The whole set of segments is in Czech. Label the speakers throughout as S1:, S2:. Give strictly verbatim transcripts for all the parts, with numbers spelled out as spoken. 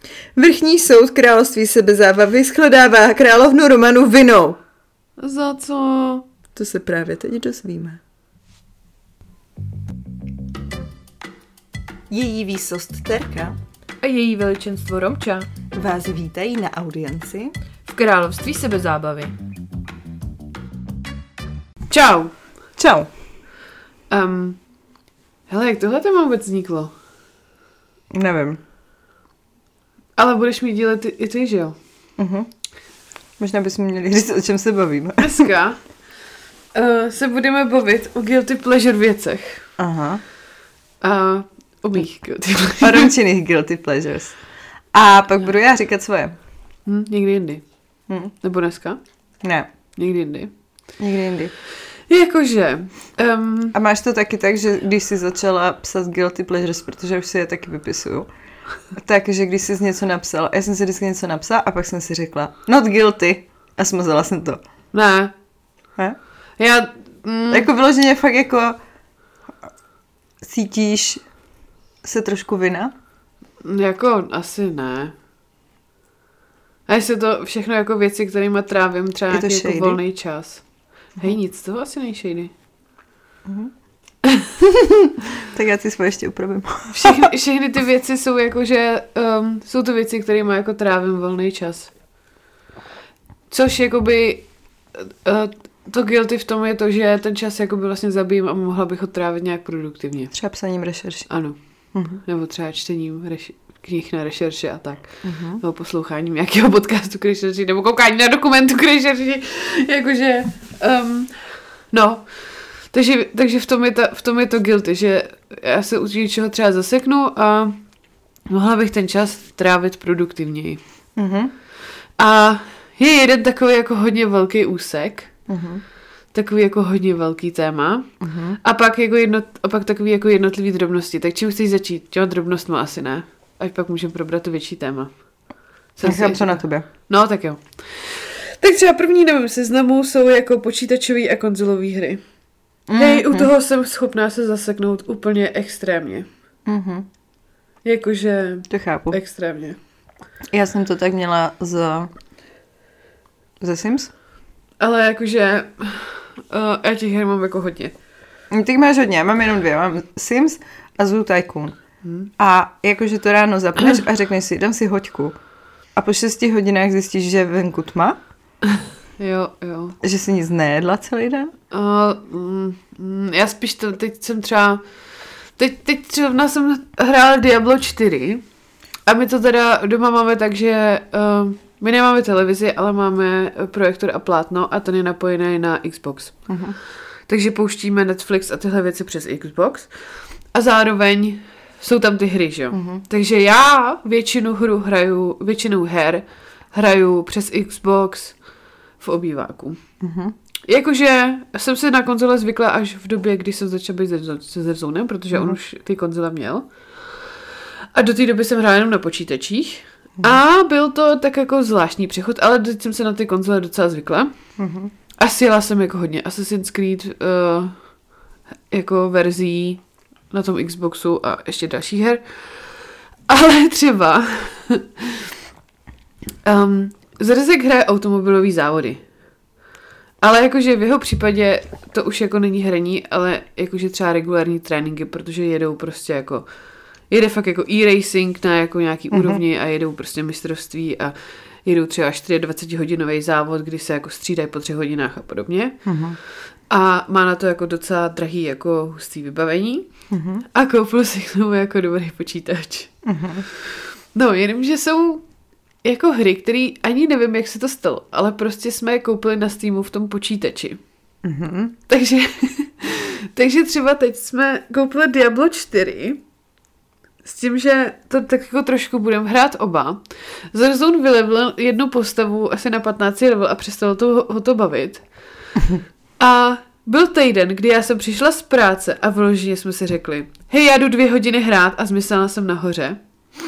S1: Vrchní soud království sebezábavy shledává královnu Romanu vinnou.
S2: Za co?
S1: To se právě teď dozvíme. Její výsost Terka
S2: A její veličenstvo Romča
S1: vás vítají na audienci
S2: v království sebezábavy. Čau.
S1: Čau.
S2: Um, hele, jak tohle téma vůbec vzniklo?
S1: Nevím.
S2: Ale budeš mít dílet i, i ty, že jo?
S1: Uh-huh. Možná bychom měli říct, o čem se bavíme.
S2: Dneska uh, se budeme bavit o guilty pleasure věcech.
S1: Aha.
S2: A o mých guilty pleasures.
S1: O Romčiných guilty pleasures. A pak budu já říkat svoje.
S2: Hm, někdy jindy.
S1: Hm.
S2: Nebo dneska?
S1: Ne.
S2: Někdy jindy.
S1: Někdy jindy.
S2: Jakože... Um,
S1: A máš to taky tak, že když jsi začala psat guilty pleasures, protože už si je taky vypisuju, takže když jsi něco napsal, já jsem si vždycky něco napsala a pak jsem si řekla not guilty a smazala jsem to.
S2: ne.
S1: Ne?
S2: Já... Mm,
S1: Jako vyloženě fakt jako cítíš se trošku vina?
S2: Jako asi ne. A jestli to všechno jako věci, kterými trávím třeba
S1: Je to
S2: nějaký jako
S1: shady?
S2: volný čas. Uh-huh. Hej, nic, toho asi nej shady.
S1: Uh-huh. Tak já ty svoje ještě upravím.
S2: Všechny, všechny ty věci jsou jako, že um, jsou to věci, kterými jako trávím volný čas. Což jakoby uh, to guilty v tom je to, že ten čas jakoby vlastně zabijím a mohla bych ho trávit nějak produktivně.
S1: Třeba psaním rešerši.
S2: Ano.
S1: Uh-huh.
S2: Nebo třeba čtením reš- knih na rešerši a tak.
S1: Uh-huh.
S2: Nebo posloucháním nějakého podcastu k rešerši, nebo koukání na dokumentu k rešerši. Jakože, um, no. Takže, takže v, tom je ta, v tom je to guilty, že já se u něčeho třeba zaseknu a mohla bych ten čas trávit produktivněji.
S1: Uh-huh.
S2: A je jeden takový jako hodně velký úsek,
S1: Uh-huh.
S2: takový jako hodně velký téma
S1: Uh-huh.
S2: a pak, jako jedno, a pak takový jako jednotlivý drobnosti. Tak čím chceš začít? Těma drobnostma asi ne. Ať pak můžeme probrat to větší téma.
S1: Nechám to na tobě.
S2: No, tak jo. Tak třeba první na mém seznamu jsou jako počítačové a konzolové hry. Mm, Hej, u
S1: mm.
S2: toho jsem schopná se zaseknout úplně extrémně.
S1: Mm-hmm.
S2: Jakože...
S1: To chápu.
S2: Extrémně.
S1: Já jsem to tak měla z... ze Sims.
S2: Ale jakože... Uh, já těch her mám jako hodně.
S1: Ty máš hodně, já mám jenom dvě. Mám Sims a Zoo Tycoon. Hmm. A jakože to ráno zapneš a řekneš si, dám si hoďku. A po šesti hodinách zjistíš, že je venku tma.
S2: Jo, jo.
S1: Že jsi nic nejedla celý den.
S2: Uh, mm, já spíš to, teď jsem třeba... Teď, teď třeba jsem hrála Diablo čtyři. A my to teda doma máme tak, že... Uh, my nemáme televizi, ale máme projektor a plátno a ten je napojený na Xbox. Uh-huh. Takže pouštíme Netflix a tyhle věci přes Xbox. A zároveň jsou tam ty hry, že jo. Uh-huh. Takže já většinu hru hraju, většinou her hraju přes Xbox v obýváku. Uh-huh. Jakože jsem se na konzole zvykla až v době, kdy jsem začala být se Zerzonem, protože uh-huh. on už ty konzole měl. A do té doby jsem hrála jenom na počítačích. A byl to tak jako zvláštní přechod, ale teď jsem se na ty konzole docela zvykla. Uh-huh. A sjela jsem jako hodně Assassin's Creed uh, jako verzí na tom Xboxu a ještě dalších her. Ale třeba um, Zrzek hraje automobilový závody. Ale jakože v jeho případě to už jako není hraní, ale jakože třeba regulární tréninky, protože jedou prostě jako jede fakt jako e-racing na jako nějaký uh-huh. úrovni a jedou prostě mistrovství a jedou třeba dvacetihodinový závod, kdy se jako střídají po třech hodinách a podobně. Uh-huh. A má na to jako docela drahý jako hustý vybavení. Uh-huh. A koupil si k tomu jako dobrý počítač. Uh-huh. No, jenomže jsou jako hry, které ani nevím, jak se to stalo, ale prostě jsme je koupili na Steamu v tom počítači. Uh-huh. Takže, takže třeba teď jsme koupili Diablo čtyři s tím, že to tak jako trošku budeme hrát oba. Zarzone vylevil jednu postavu asi na patnáctý level a přestalo to, ho to bavit. A byl týden, kdy já jsem přišla z práce a vyloženě jsme si řekli, hej, já jdu dvě hodiny hrát a zmyslela jsem nahoře.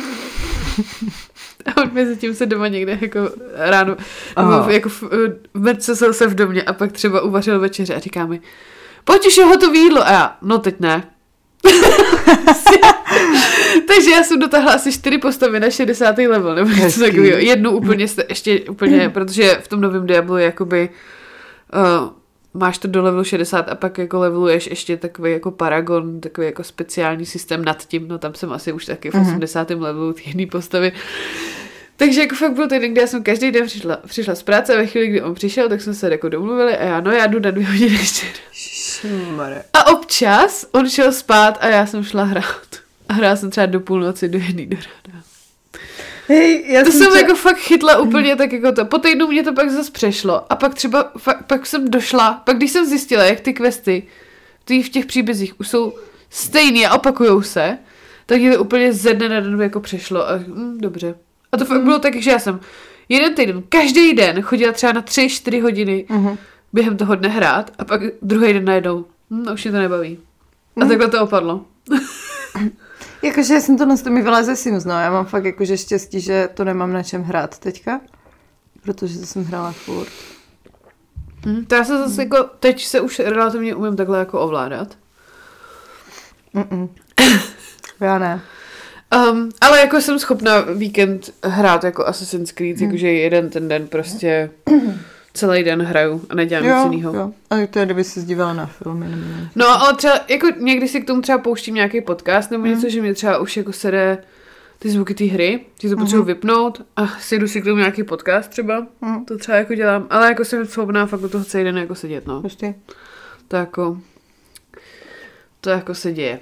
S2: A on mezi tím se doma někde jako ráno, nebo jako v, v se v domě a pak třeba uvařil večeře a říká mi, pojď už je hotový jídlo. A já, no teď ne. Takže já jsem dotáhla asi čtyři postavy na šedesátý level, nebo něco takového. Jednu úplně, ještě úplně, protože v tom novém Diablu je jakoby uh, máš to do levelu šedesát a pak jako leveluješ ještě takový jako paragon, takový jako speciální systém nad tím, no tam jsem asi už taky v mm-hmm. osmdesátém levelu ty jedné postavy. Takže jako fakt byl ten, kdy já jsem každý den přišla, přišla z práce a ve chvíli, kdy on přišel, tak jsme se jako domluvili a já, no já jdu na dvě hodiny ještě. A občas on šel spát a já jsem šla hrát. A hrála jsem třeba do půlnoci, do jedné do rána.
S1: Hej, já
S2: to
S1: jsem
S2: jsem
S1: tě...
S2: jako fakt chytla úplně tak jako to. Po týdnu mě to pak zase přešlo a pak třeba, fakt, pak jsem došla, pak když jsem zjistila, jak ty questy ty v těch příbězích už jsou stejný a opakujou se, tak je to úplně ze dne na den jako přešlo a hm, dobře. A to fakt bylo tak, že já jsem jeden týden, každý den chodila třeba na tři, čtyři hodiny uh-huh. během toho dne hrát a pak druhý den najednou, hm, už mě to nebaví. A uh-huh. takhle to opadlo.
S1: Jakože já jsem to na mi vyleze Sims, no. Já mám fakt jakože štěstí, že to nemám na čem hrát teďka, protože to jsem hrála furt.
S2: Hmm, to já se zase hmm. jako, teď se už relativně umím takhle jako ovládat.
S1: Mm-mm. Já ne.
S2: Um, ale jako jsem schopna víkend hrát jako Assassin's Creed, hmm. jakože jeden ten den prostě celý den hraju a nedělám
S1: jo,
S2: nic jinýho.
S1: Jo, ale to je, kdyby se dívala na filmy. Nebo ne.
S2: No, ale třeba jako někdy si k tomu třeba pouštím nějaký podcast nebo hmm. něco, že mě třeba už jako sede ty zvuky té hry, že to potřebuji hmm. vypnout a sjdu si k tomu nějaký podcast třeba. Hmm. To třeba jako dělám, ale jako jsem schopná fakt do toho celý den jako sedět, no.
S1: Prostě.
S2: To jako to jako se děje.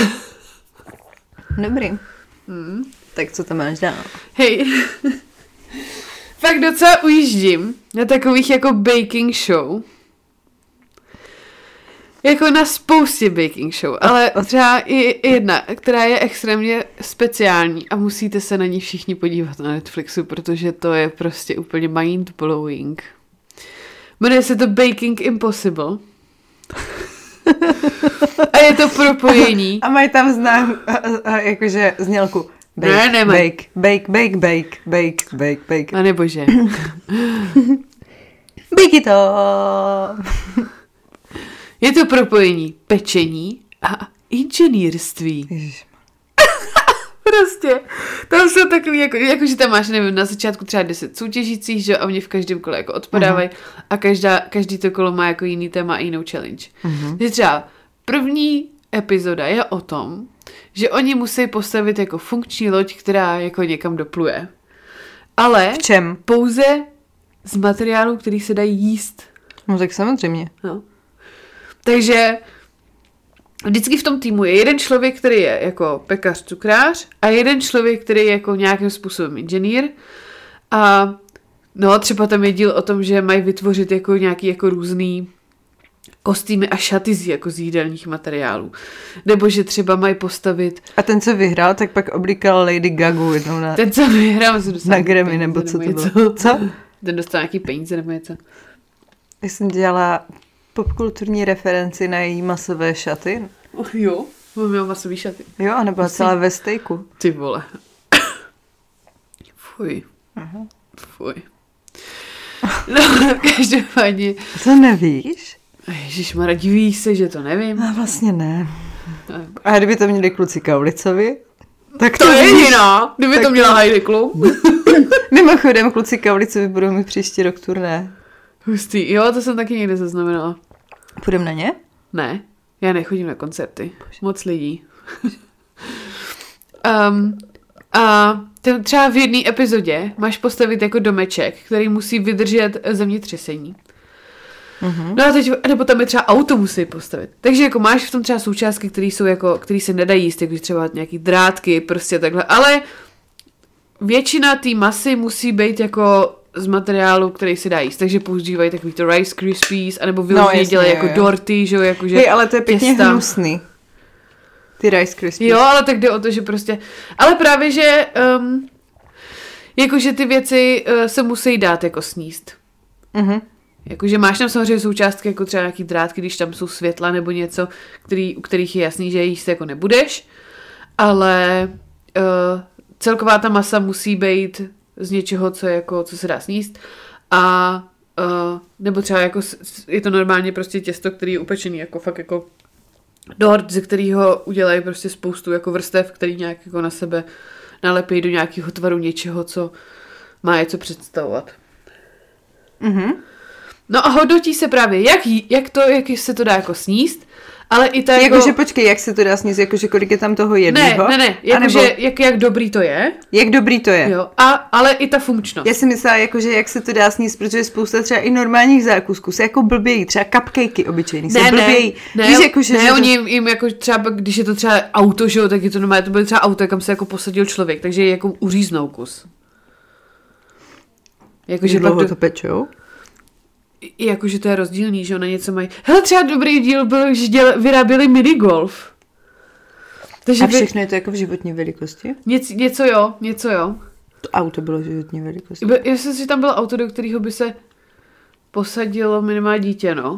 S1: Dobrý.
S2: Hmm.
S1: Tak co tam máš dál?
S2: Hej. Fakt docela ujíždím na takových jako baking show. Jako na spoustě baking show, ale třeba i jedna, která je extrémně speciální a musíte se na ní všichni podívat na Netflixu, protože to je prostě úplně mind-blowing. Jmenuje se to Baking Impossible. A je to propojení.
S1: A mají tam znám, a, a, jakože znělku. Bake,
S2: ne, ne,
S1: bake, bake, bake, bake, bake, bake, bake.
S2: A nebože.
S1: Bake to.
S2: Je to propojení pečení a inženýrství. Prostě. Tam jsou takový, jako, jako, že tam máš, nevím, na začátku třeba deset soutěžících, že a oni v každém kole jako odpadávají uh-huh. a každá, každý to kolo má jako jiný téma a jinou challenge. Uh-huh. Takže třeba první epizoda je o tom, že oni musí postavit jako funkční loď, která jako někam dopluje. Ale
S1: v čem?
S2: Pouze z materiálů, který se dají jíst.
S1: No tak samozřejmě.
S2: No. Takže vždycky v tom týmu je jeden člověk, který je jako pekař, cukrář a jeden člověk, který je jako nějakým způsobem inženýr. A no třeba tam je díl o tom, že mají vytvořit jako nějaký jako různý kostýmy a šaty z, jako z jídelních materiálů. Nebo že třeba mají postavit...
S1: A ten, co vyhrál, tak pak oblíkal Lady Gagu jednou na...
S2: Ten, co vyhrál, se dostal
S1: na Grammy, nebo co to bylo. Co?
S2: Ten dostal nějaký peníze nebo něco.
S1: Já jsem dělala popkulturní referenci na její masové šaty.
S2: Oh, jo, on měl masový šaty.
S1: Jo, a nebyla celá ve stejku.
S2: Ty vole. Fuj.
S1: Aha.
S2: Fuj. No, každopádně.
S1: To nevíš?
S2: Ježišmarja, divíš se, že to nevím.
S1: A vlastně ne. A kdyby to měli kluci Kaulicovi, tak
S2: to, to je jiná. Kdyby to měla Heidi Klum.
S1: Mimochodem, kluci Kaulicovi budou mít příští rok turné.
S2: Hustý. Jo, to jsem taky někde zaznamenala.
S1: Půjdem na ně?
S2: Ne, já nechodím na koncerty. Bože. Moc lidí. um, a ten třeba v jedné epizodě máš postavit jako domeček, který musí vydržet zemětřesení. Mm-hmm. No a teď, nebo tam je třeba auto musí postavit. Takže jako máš v tom třeba součástky, které jsou jako, které se nedají jíst, jako třeba nějaký drátky, prostě takhle, ale většina té masy musí být jako z materiálu, který se dá jíst, takže používají takový to Rice Krispies, anebo vyloženě no, dělají jako dorty, že jo, jakože
S1: hej, ale to je pěkně těsta. Hnusný. Ty Rice Krispies.
S2: Jo, ale tak jde o to, že prostě, ale právě, že um, jakože ty věci uh, se musí dát jako sníst. Mhm. Jakože máš tam samozřejmě součástky, jako třeba nějaký drátky, když tam jsou světla nebo něco, který, u kterých je jasný, že jíst jako nebudeš, ale uh, celková ta masa musí být z něčeho, co, jako, co se dá sníst a uh, nebo třeba jako je to normálně prostě těsto, který je upečený jako fakt jako dort, ze kterého udělají prostě spoustu jako vrstev, který nějak jako na sebe nalepí do nějakého tvaru něčeho, co má něco představovat.
S1: Mhm.
S2: No a hodnotí se právě, jak, jí, jak, to, jak se to dá jako sníst, ale i tak jako...
S1: Jakože počkej, jak se to dá sníst, jakože kolik je tam toho jedného?
S2: Ne, ne, ne, jakože anebo... jak, jak dobrý to je.
S1: Jak dobrý to je.
S2: Jo, a, ale i ta funkčnost.
S1: Já si myslela, jakože jak se to dá sníst, protože spousta třeba i normálních zákusků se jako blbějí, třeba cupcakey obyčejný se
S2: ne,
S1: blbějí.
S2: Ne,
S1: Víš,
S2: ne,
S1: jako, že,
S2: ne
S1: že
S2: oni jim, jim jako třeba, když je to třeba auto, že jo, tak je to normálně, to bylo třeba auto, kam se jako posadil člověk, takže je jako uříznou kus.
S1: Jakože dlouho do... to pečou?
S2: Jakože to je rozdílný, že na něco mají. Hele, třeba dobrý díl byl, že děl, vyráběli minigolf.
S1: Takže a všechno vy... je to jako v životní velikosti?
S2: Něc, něco jo, něco jo.
S1: To auto bylo v životní velikosti?
S2: Já myslím, že tam bylo auto, do kterého by se posadilo minimálně dítě, no.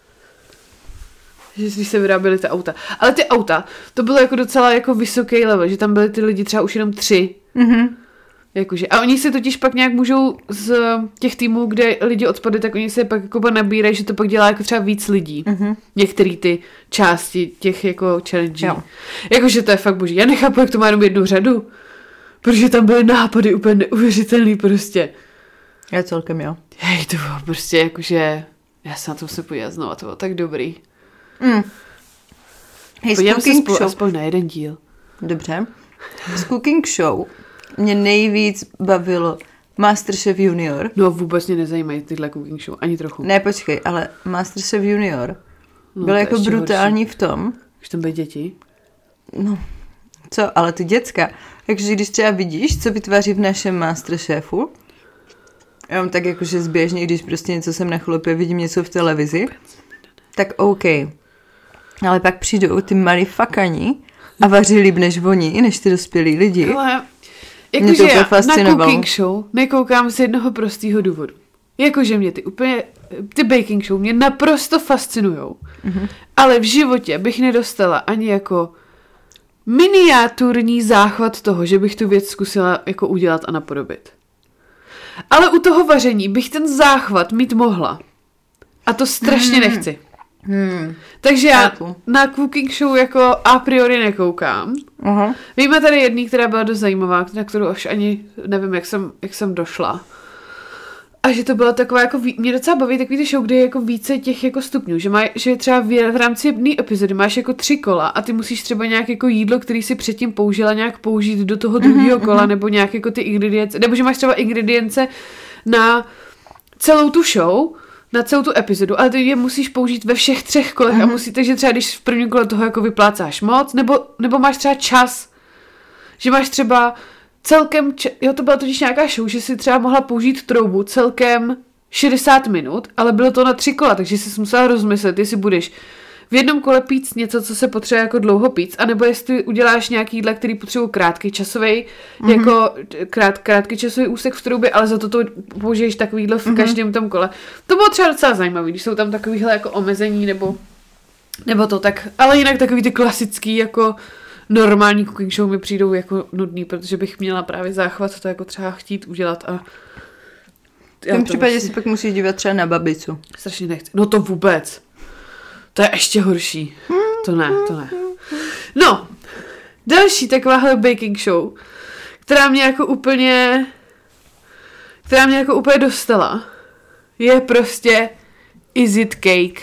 S2: Že když se vyráběly ty auta. Ale ty auta, to bylo jako docela jako vysoký level, že tam byly ty lidi třeba už jenom tři.
S1: Mhm.
S2: Jakože. A oni se totiž pak nějak můžou z těch týmů, kde lidi odpadly, tak oni se pak jako nabírají, že to pak dělá jako třeba víc lidí.
S1: Mm-hmm.
S2: Některé ty části těch jako challenge. Jakože to je fakt boží. Já nechápu, jak to má jenom jednu řadu. Protože tam byly nápady úplně neuvěřitelný prostě.
S1: Já celkem jo.
S2: Hej, to bylo prostě jakože... Já se na to musím podívat znova, to bylo tak dobrý.
S1: Mm. Hej,
S2: podívám se spolu aspoň na jeden díl.
S1: Dobře. Z Cooking Show mě nejvíc bavilo Masterchef Junior.
S2: No vůbec mě nezajímají tyhle cooking show, ani trochu.
S1: Ne, počkej, ale Masterchef Junior no, byl jako brutální horší. V tom.
S2: Už tam byly děti?
S1: No, co, ale ty děcka. Takže když třeba vidíš, co vytváří v našem Masterchefu, já mám tak jakože zběžně, když prostě něco jsem na chlupě, vidím něco v televizi, tak OK. Ale pak přijdou ty malí fakaní a vaří líp než oni, než ty dospělí lidi.
S2: Ale... Jakože já na cooking show nekoukám z jednoho prostého důvodu. Jakože mě ty úplně, ty baking show mě naprosto fascinujou. Mm-hmm. Ale v životě bych nedostala ani jako miniaturní záchvat toho, že bych tu věc zkusila jako udělat a napodobit. Ale u toho vaření bych ten záchvat mít mohla. A to strašně mm. nechci.
S1: Hmm.
S2: Takže já na cooking show jako a priori nekoukám.
S1: Uh-huh.
S2: Víme tady jedný, která byla dost zajímavá, na kterou až ani nevím, jak jsem, jak jsem došla. A že to bylo taková jako, mě docela baví takový ty show, kde je jako více těch jako stupňů, že, má, že třeba v, v rámci jedné epizody máš jako tři kola a ty musíš třeba nějak jako jídlo, který si předtím použila, nějak použít do toho druhého uh-huh, kola, uh-huh. nebo nějak jako ty ingredience, nebo že máš třeba ingredience na celou tu show, na celou tu epizodu, ale ty je musíš použít ve všech třech kolech mm-hmm. a musí, takže třeba když v prvním kole toho jako vyplácáš moc, nebo, nebo máš třeba čas, že máš třeba celkem, č- jo to byla totiž nějaká show, že si třeba mohla použít troubu celkem šedesát minut, ale bylo to na tři kola, takže jsi musela rozmyslet, jestli budeš v jednom kole pít něco, co se potřebuje jako dlouho pít, anebo jestli uděláš nějaký jídla, který potřebují krátký časový, mm-hmm. jako krát, krátký časový úsek v troubě, ale za to to použiješ takový jídlo v mm-hmm. každém tom kole. To bylo třeba docela zajímavé, když jsou tam takovýhle jako omezení, nebo, nebo to tak, ale jinak takový ty klasický jako normální cooking show mi přijdou jako nudný, protože bych měla právě záchvat to jako třeba chtít udělat a
S1: v tom případě musí... si pak musíš dívat třeba na babicu.
S2: Strašně nechci. No to vůbec. To je ještě horší. To ne, to ne. No, další takováhle baking show, která mě jako úplně, která mě jako úplně dostala, je prostě Is It Cake.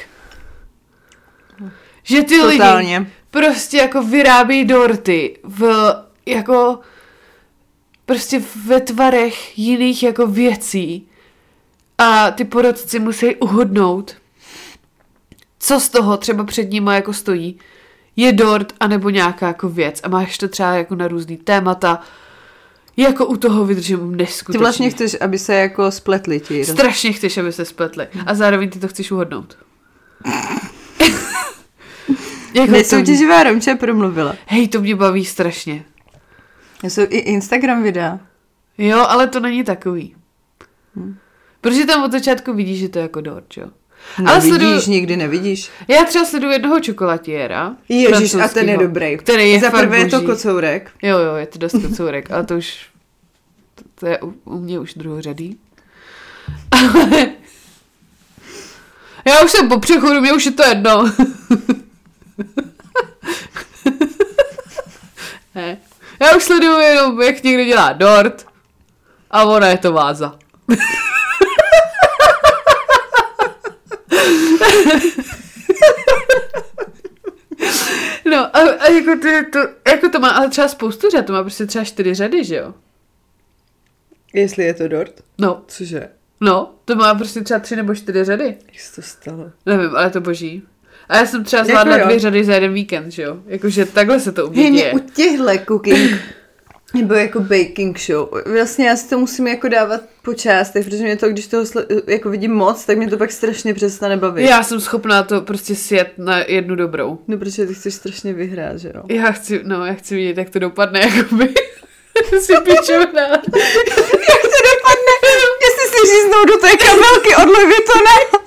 S2: Že ty Totálně. lidi prostě jako vyrábí dorty v jako prostě ve tvarech jiných jako věcí a ty porodci musí uhodnout, co z toho třeba před nima jako stojí, je dort anebo nějaká jako věc a máš to třeba jako na různý témata, jako u toho vydržím neskutečně. Ty
S1: vlastně chceš, aby se jako spletli ti.
S2: Strašně chceš, aby se spletli a zároveň ty to chceš uhodnout. Jako
S1: Nesoutěživá Romče promluvila.
S2: Hej, to mě baví strašně.
S1: Jsou i Instagram videa.
S2: Jo, ale to není takový. Hmm. Protože tam od začátku vidíš, že to je jako dort, jo.
S1: Nevidíš, ale sleduju... nikdy nevidíš.
S2: Já třeba sleduju jednoho čokolatiéra.
S1: Ježiš, a ten je dobrý.
S2: Který je
S1: Za prvé je to kocourek.
S2: Jo, jo, je to dost kocourek, ale to už, to, to je u, u mě už druhořadý. Ale já už jsem po přechodu, mě už je to jedno. sleduju jenom, jak někdo dělá dort a ona je to váza. No a, a jako, to, to, jako to má ale třeba spoustu řad, to má prostě třeba čtyři řady, že jo?
S1: Jestli je to dort?
S2: No.
S1: Cože?
S2: No, to má prostě třeba tři nebo čtyři řady.
S1: Jak se to stalo?
S2: Nevím, ale to boží. A já jsem třeba zvládla
S1: jako
S2: dvě řady za jeden víkend, že jo? Jakože takhle se to u mě děje.
S1: U těchhle cooking nebo jako baking show, vlastně já si to musím jako dávat po částech, protože mě to, když toho sl- jako vidím moc, tak mě to pak strašně přestane bavit.
S2: Já jsem schopná to prostě sjet na jednu dobrou.
S1: No, protože ty chceš strašně vyhrát, že jo?
S2: Já chci, no, já chci vidět, jak to dopadne, jakoby. si píčovna.
S1: Jak to dopadne? Jestli si říznou do té kabelky od Louis Vuittona.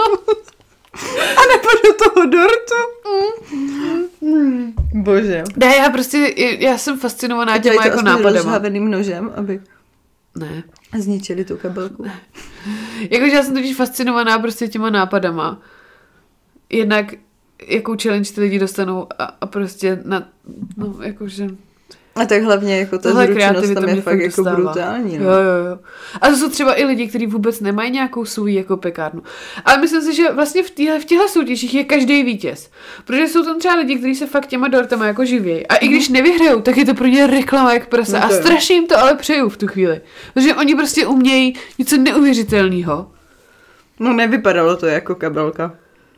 S1: A nebo do toho dortu. Mm. Bože.
S2: Ne, já prostě, já jsem fascinovaná těma jako nápadama.
S1: Rozhaveným nožem, aby
S2: ne.
S1: zničili tu kabelku.
S2: Ne. Jakože já jsem totiž fascinovaná prostě těma nápadama. Jednak jakou challenge ty lidi dostanou a, a prostě na, no jakože...
S1: A tak hlavně jako ta zručnost tam je fakt jako brutální. No.
S2: Jo, jo, jo. A to jsou třeba i lidi, kteří vůbec nemají nějakou svou jako pekárnu. Ale myslím si, že vlastně v těchto v těchto soutěžích je každý vítěz. Protože jsou tam třeba lidi, kteří se fakt těma dortama jako živějí. A i když nevyhrajou, tak je to pro ně reklama jak prasa. No a strašně jim to ale přeju v tu chvíli. Protože oni prostě umějí něco neuvěřitelného.
S1: No nevypadalo to jako kabelka.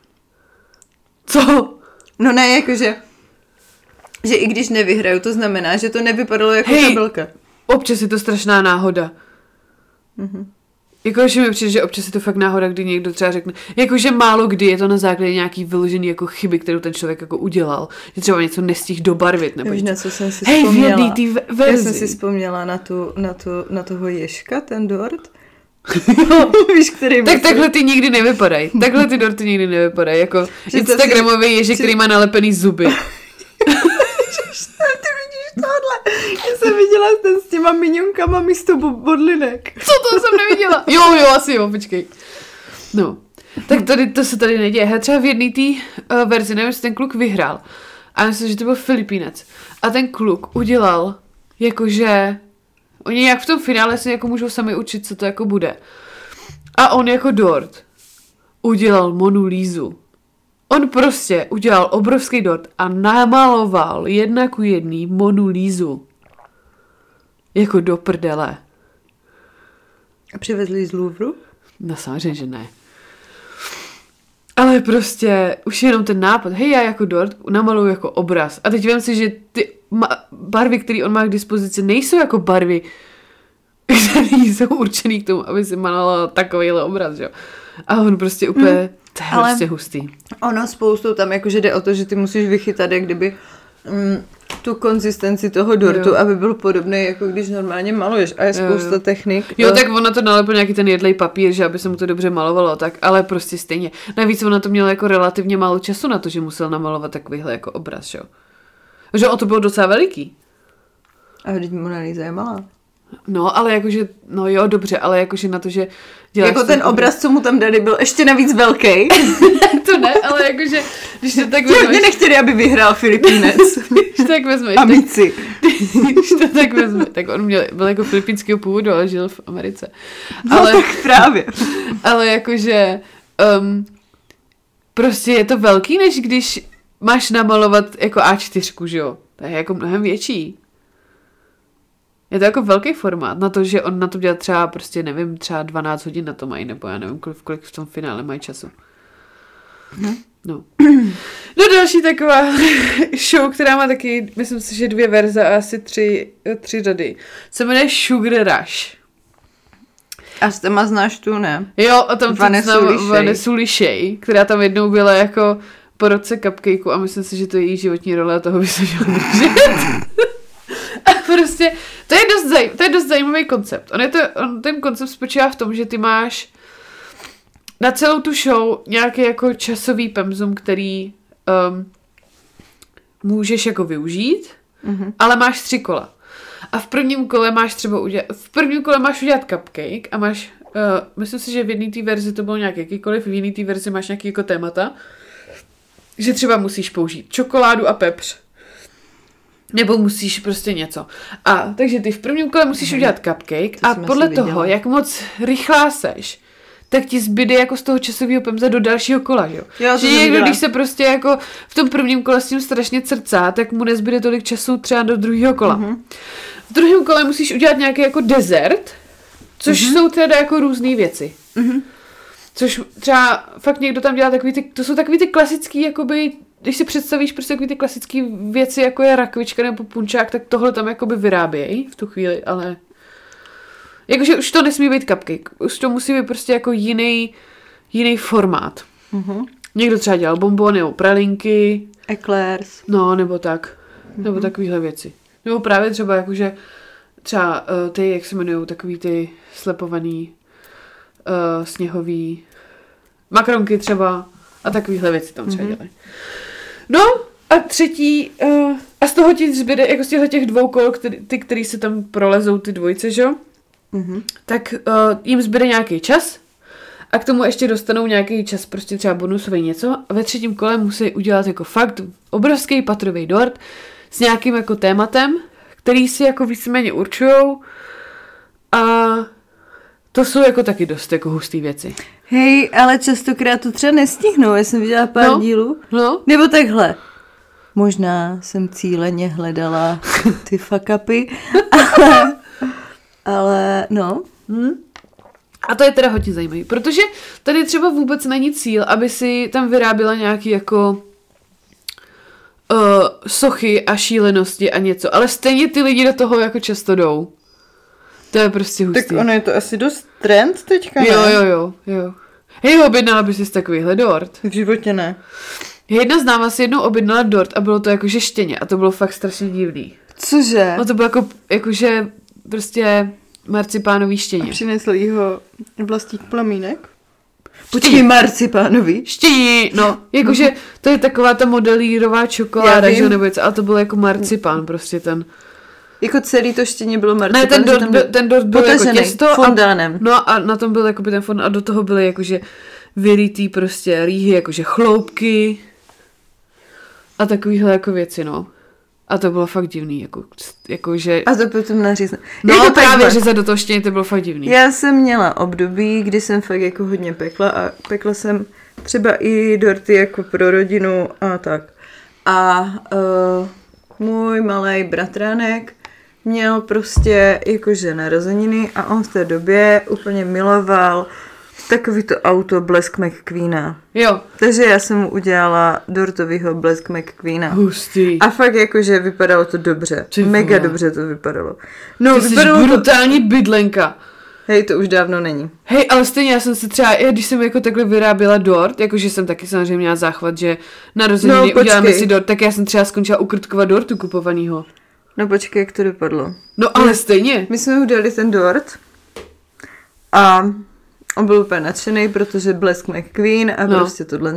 S2: Co?
S1: No ne, jakože... Že i když nevyhraju, to znamená, že to nevypadalo jako
S2: Hej,
S1: kabelka.
S2: Občas je to strašná náhoda.
S1: Mm-hmm.
S2: Jakože mi přijde, že občas je to fakt náhoda, kdy někdo třeba řekne, jakože málo kdy je to na základě nějaký vyložený jako chyby, kterou ten člověk jako udělal. Že třeba něco nestihl dobarvit. Nebo
S1: Víš, na co jsem si
S2: Hej,
S1: vzpomněla?
S2: Hej, v jedný té verzi.
S1: Já jsem si vzpomněla na, tu, na, tu, na toho Ježka, ten dort. Víš, který
S2: tak takhle ty nikdy nevypadají. Takhle ty dorty nikdy nevypadají. Jako instagramový si... Ježek, který má nalepený zuby.
S1: Ty vidíš tohle? Já jsem viděla ten s těma minionkama místo bodlinek.
S2: Co to jsem neviděla? Jo, jo, asi jo, počkej. No, tak tady, to se tady neděje. Já třeba v jedné té uh, verzi, nevím, jestli ten kluk vyhrál. A myslím, že to byl Filipínec. A ten kluk udělal, jakože, oni jak v tom finále si jako můžou sami učit, co to jako bude. A on jako dort udělal Monu Lízu. On prostě udělal obrovský dort a namaloval jedna ku jedný Monu Lízu. Jako do prdele.
S1: A přivezli z Louvru?
S2: No samozřejmě, že ne. Ale prostě už jenom ten nápad, hej, já jako dort namaluju jako obraz. A teď vím si, že ty ma- barvy, které on má k dispozici, nejsou jako barvy, které jsou určený k tomu, aby si maloval takovýhle obraz, jo. A on prostě úplně... Hmm. To je ale prostě hustý.
S1: Ono spoustu tam jakože jde o to, že ty musíš vychytat jak kdyby mm, tu konzistenci toho dortu, jo. Aby byl podobný, jako když normálně maluješ. A je spousta jo, jo. technik.
S2: Jo, to... tak ona to nalepil nějaký ten jedlej papír, že aby se mu to dobře malovalo, tak, ale prostě stejně. Navíc ona to měla jako relativně málo času na to, že musel namalovat takovýhle jako obraz, jo. Že o to bylo docela veliký.
S1: A teď Mona Lisa je malá.
S2: No, ale jakože, no jo, dobře, ale jakože na to, že děláš...
S1: Jako ten obraz, co mu tam dali, byl ještě navíc velký.
S2: To ne, ale jakože, když to tak
S1: vezmeš... Mě nechtěli, aby vyhrál Filipínec.
S2: Když tak vezmeš...
S1: Amici.
S2: Když to tak vezme, tak on měl, byl jako filipínského původu, ale žil v Americe.
S1: No ale, tak právě.
S2: Ale jakože, um, prostě je to velký, než když máš namalovat jako á čtyři, že jo? To je jako mnohem větší. Je to jako velký formát na to, že on na to dělá třeba prostě, nevím, třeba dvanáct hodin na to mají, nebo já nevím, kolik, kolik v tom finále mají času.
S1: No.
S2: No. No další taková show, která má taky, myslím si, že dvě verze a asi tři, tři řady. Se jmenuje Sugar Rush.
S1: A s téma znáš tu, ne?
S2: Jo, a tam znám Vanessu Lišej, která tam jednou byla jako po roce cupcakeu a myslím si, že to je její životní role a toho by se měla držet. A prostě, to je dost, zaj, to je dost zajímavý koncept. On je to, on, ten koncept spočívá v tom, že ty máš na celou tu show nějaký jako časový pemzum, který um, můžeš jako využít, mm-hmm. ale máš tři kola. A v prvním kole máš třeba udělat, v prvním kole máš udělat cupcake a máš, uh, myslím si, že v jedné té verzi to bylo nějak jakýkoliv, v jiné té verzi máš nějaký jako témata, že třeba musíš použít čokoládu a pepř. Nebo musíš prostě něco. A takže ty v prvním kole musíš udělat cupcake to a podle toho, viděla. Jak moc rychlá seš, tak ti zbyde jako z toho časového pemza do dalšího kola, jo.
S1: jo
S2: že někdo, když se prostě jako v tom prvním kole s tím strašně crcá, tak mu nezbyde tolik času třeba do druhého kola. Mm-hmm. V druhém kole musíš udělat nějaký jako dezert, což mm-hmm. jsou teda jako různé věci. Mm-hmm. Což třeba fakt někdo tam dělá takový ty, to jsou takový ty klasický, jakoby, když si představíš prostě takový ty klasický věci, jako je rakvička nebo punčák, tak tohle tam jakoby vyrábějí v tu chvíli, ale jakože už to nesmí být cupcake, už to musí být prostě jako jiný, jiný formát. Mm-hmm. Někdo třeba dělal bonbony nebo pralinky.
S1: Eclairs.
S2: No, nebo tak. Mm-hmm. Nebo takovýhle věci. Nebo právě třeba jakože třeba uh, ty, jak se jmenujou, takový ty slepovaný uh, sněhový makronky třeba a takovýhle věci tam třeba mm-hmm. dělají. No a třetí, uh, a z toho ti zbyde, jako z těchto těch dvou kol, který, ty, který se tam prolezou ty dvojce, že? Mm-hmm. Tak uh, jim zbyde nějaký čas a k tomu ještě dostanou nějaký čas, prostě třeba bonusový něco a ve třetím kole musí udělat jako fakt obrovský patrový dort s nějakým jako tématem, který si jako víceméně určujou a to jsou jako taky dost jako hustý věci.
S1: Hej, ale častokrát to třeba nestihnou, já jsem viděla pár
S2: no,
S1: dílů.
S2: No.
S1: Nebo takhle. Možná jsem cíleně hledala ty fuck upy, ale, ale no.
S2: Hmm. A to je teda hodně zajímavý, protože tady třeba vůbec není cíl, aby si tam vyráběla nějaký jako uh, sochy a šílenosti a něco, ale stejně ty lidi do toho jako často jdou. To je prostě hustý.
S1: Tak ono je to asi dost trend teďka, ne?
S2: Jo, jo, jo, jo. Hej, objednala bys si takovýhle dort?
S1: V životě ne.
S2: Jedna známa si jednou objednala dort a bylo to jakože štěně a to bylo fakt strašně divný.
S1: Cože?
S2: No to bylo jako, jakože prostě marcipánový štěně.
S1: A přinesl jí ho vlastník Plamínek? Počkej, marcipánový?
S2: Štění, no, jakože to je taková ta modelírová čokoláda, že nebo něco, ale to bylo jako marcipán prostě ten.
S1: Jako celý to štěně bylo marcipán?
S2: Ne, ten dort byl, ten dort byl jako těsto
S1: fondánem.
S2: A, no a na tom byl jakoby ten fond a do toho byly jakože vyrytý prostě rýhy, jakože chloupky a takovýhle jako věci, no. A to bylo fakt divný, jako, jakože...
S1: A to potom nařízne.
S2: No jako právě, že se do toho štěně to bylo fakt divný.
S1: Já jsem měla období, kdy jsem fakt jako hodně pekla a pekla jsem třeba i dorty jako pro rodinu a tak. A uh, můj malej bratránek měl prostě jakože narozeniny a on v té době úplně miloval takový to auto Blesk McQueena.
S2: Jo.
S1: Takže já jsem mu udělala dortovýho Blesk McQueena.
S2: Hustý.
S1: A fakt jakože vypadalo to dobře.
S2: Ty
S1: Mega
S2: vole.
S1: dobře to vypadalo. No,
S2: Ty
S1: vypadalo
S2: jsi brutální to... bydlenka.
S1: Hej, to už dávno není.
S2: Hej, ale stejně já jsem si třeba, já, když jsem jako takhle vyráběla dort, jakože jsem taky samozřejmě měla záchvat, že narozeniny
S1: no,
S2: uděláme si dort, tak já jsem třeba skončila u Krtkova dortu kupovanýho.
S1: No počkej, jak to dopadlo.
S2: No ale stejně.
S1: My jsme mu dali ten dort a on byl úplně nadšený, protože Blesk McQueen a no. prostě tohle.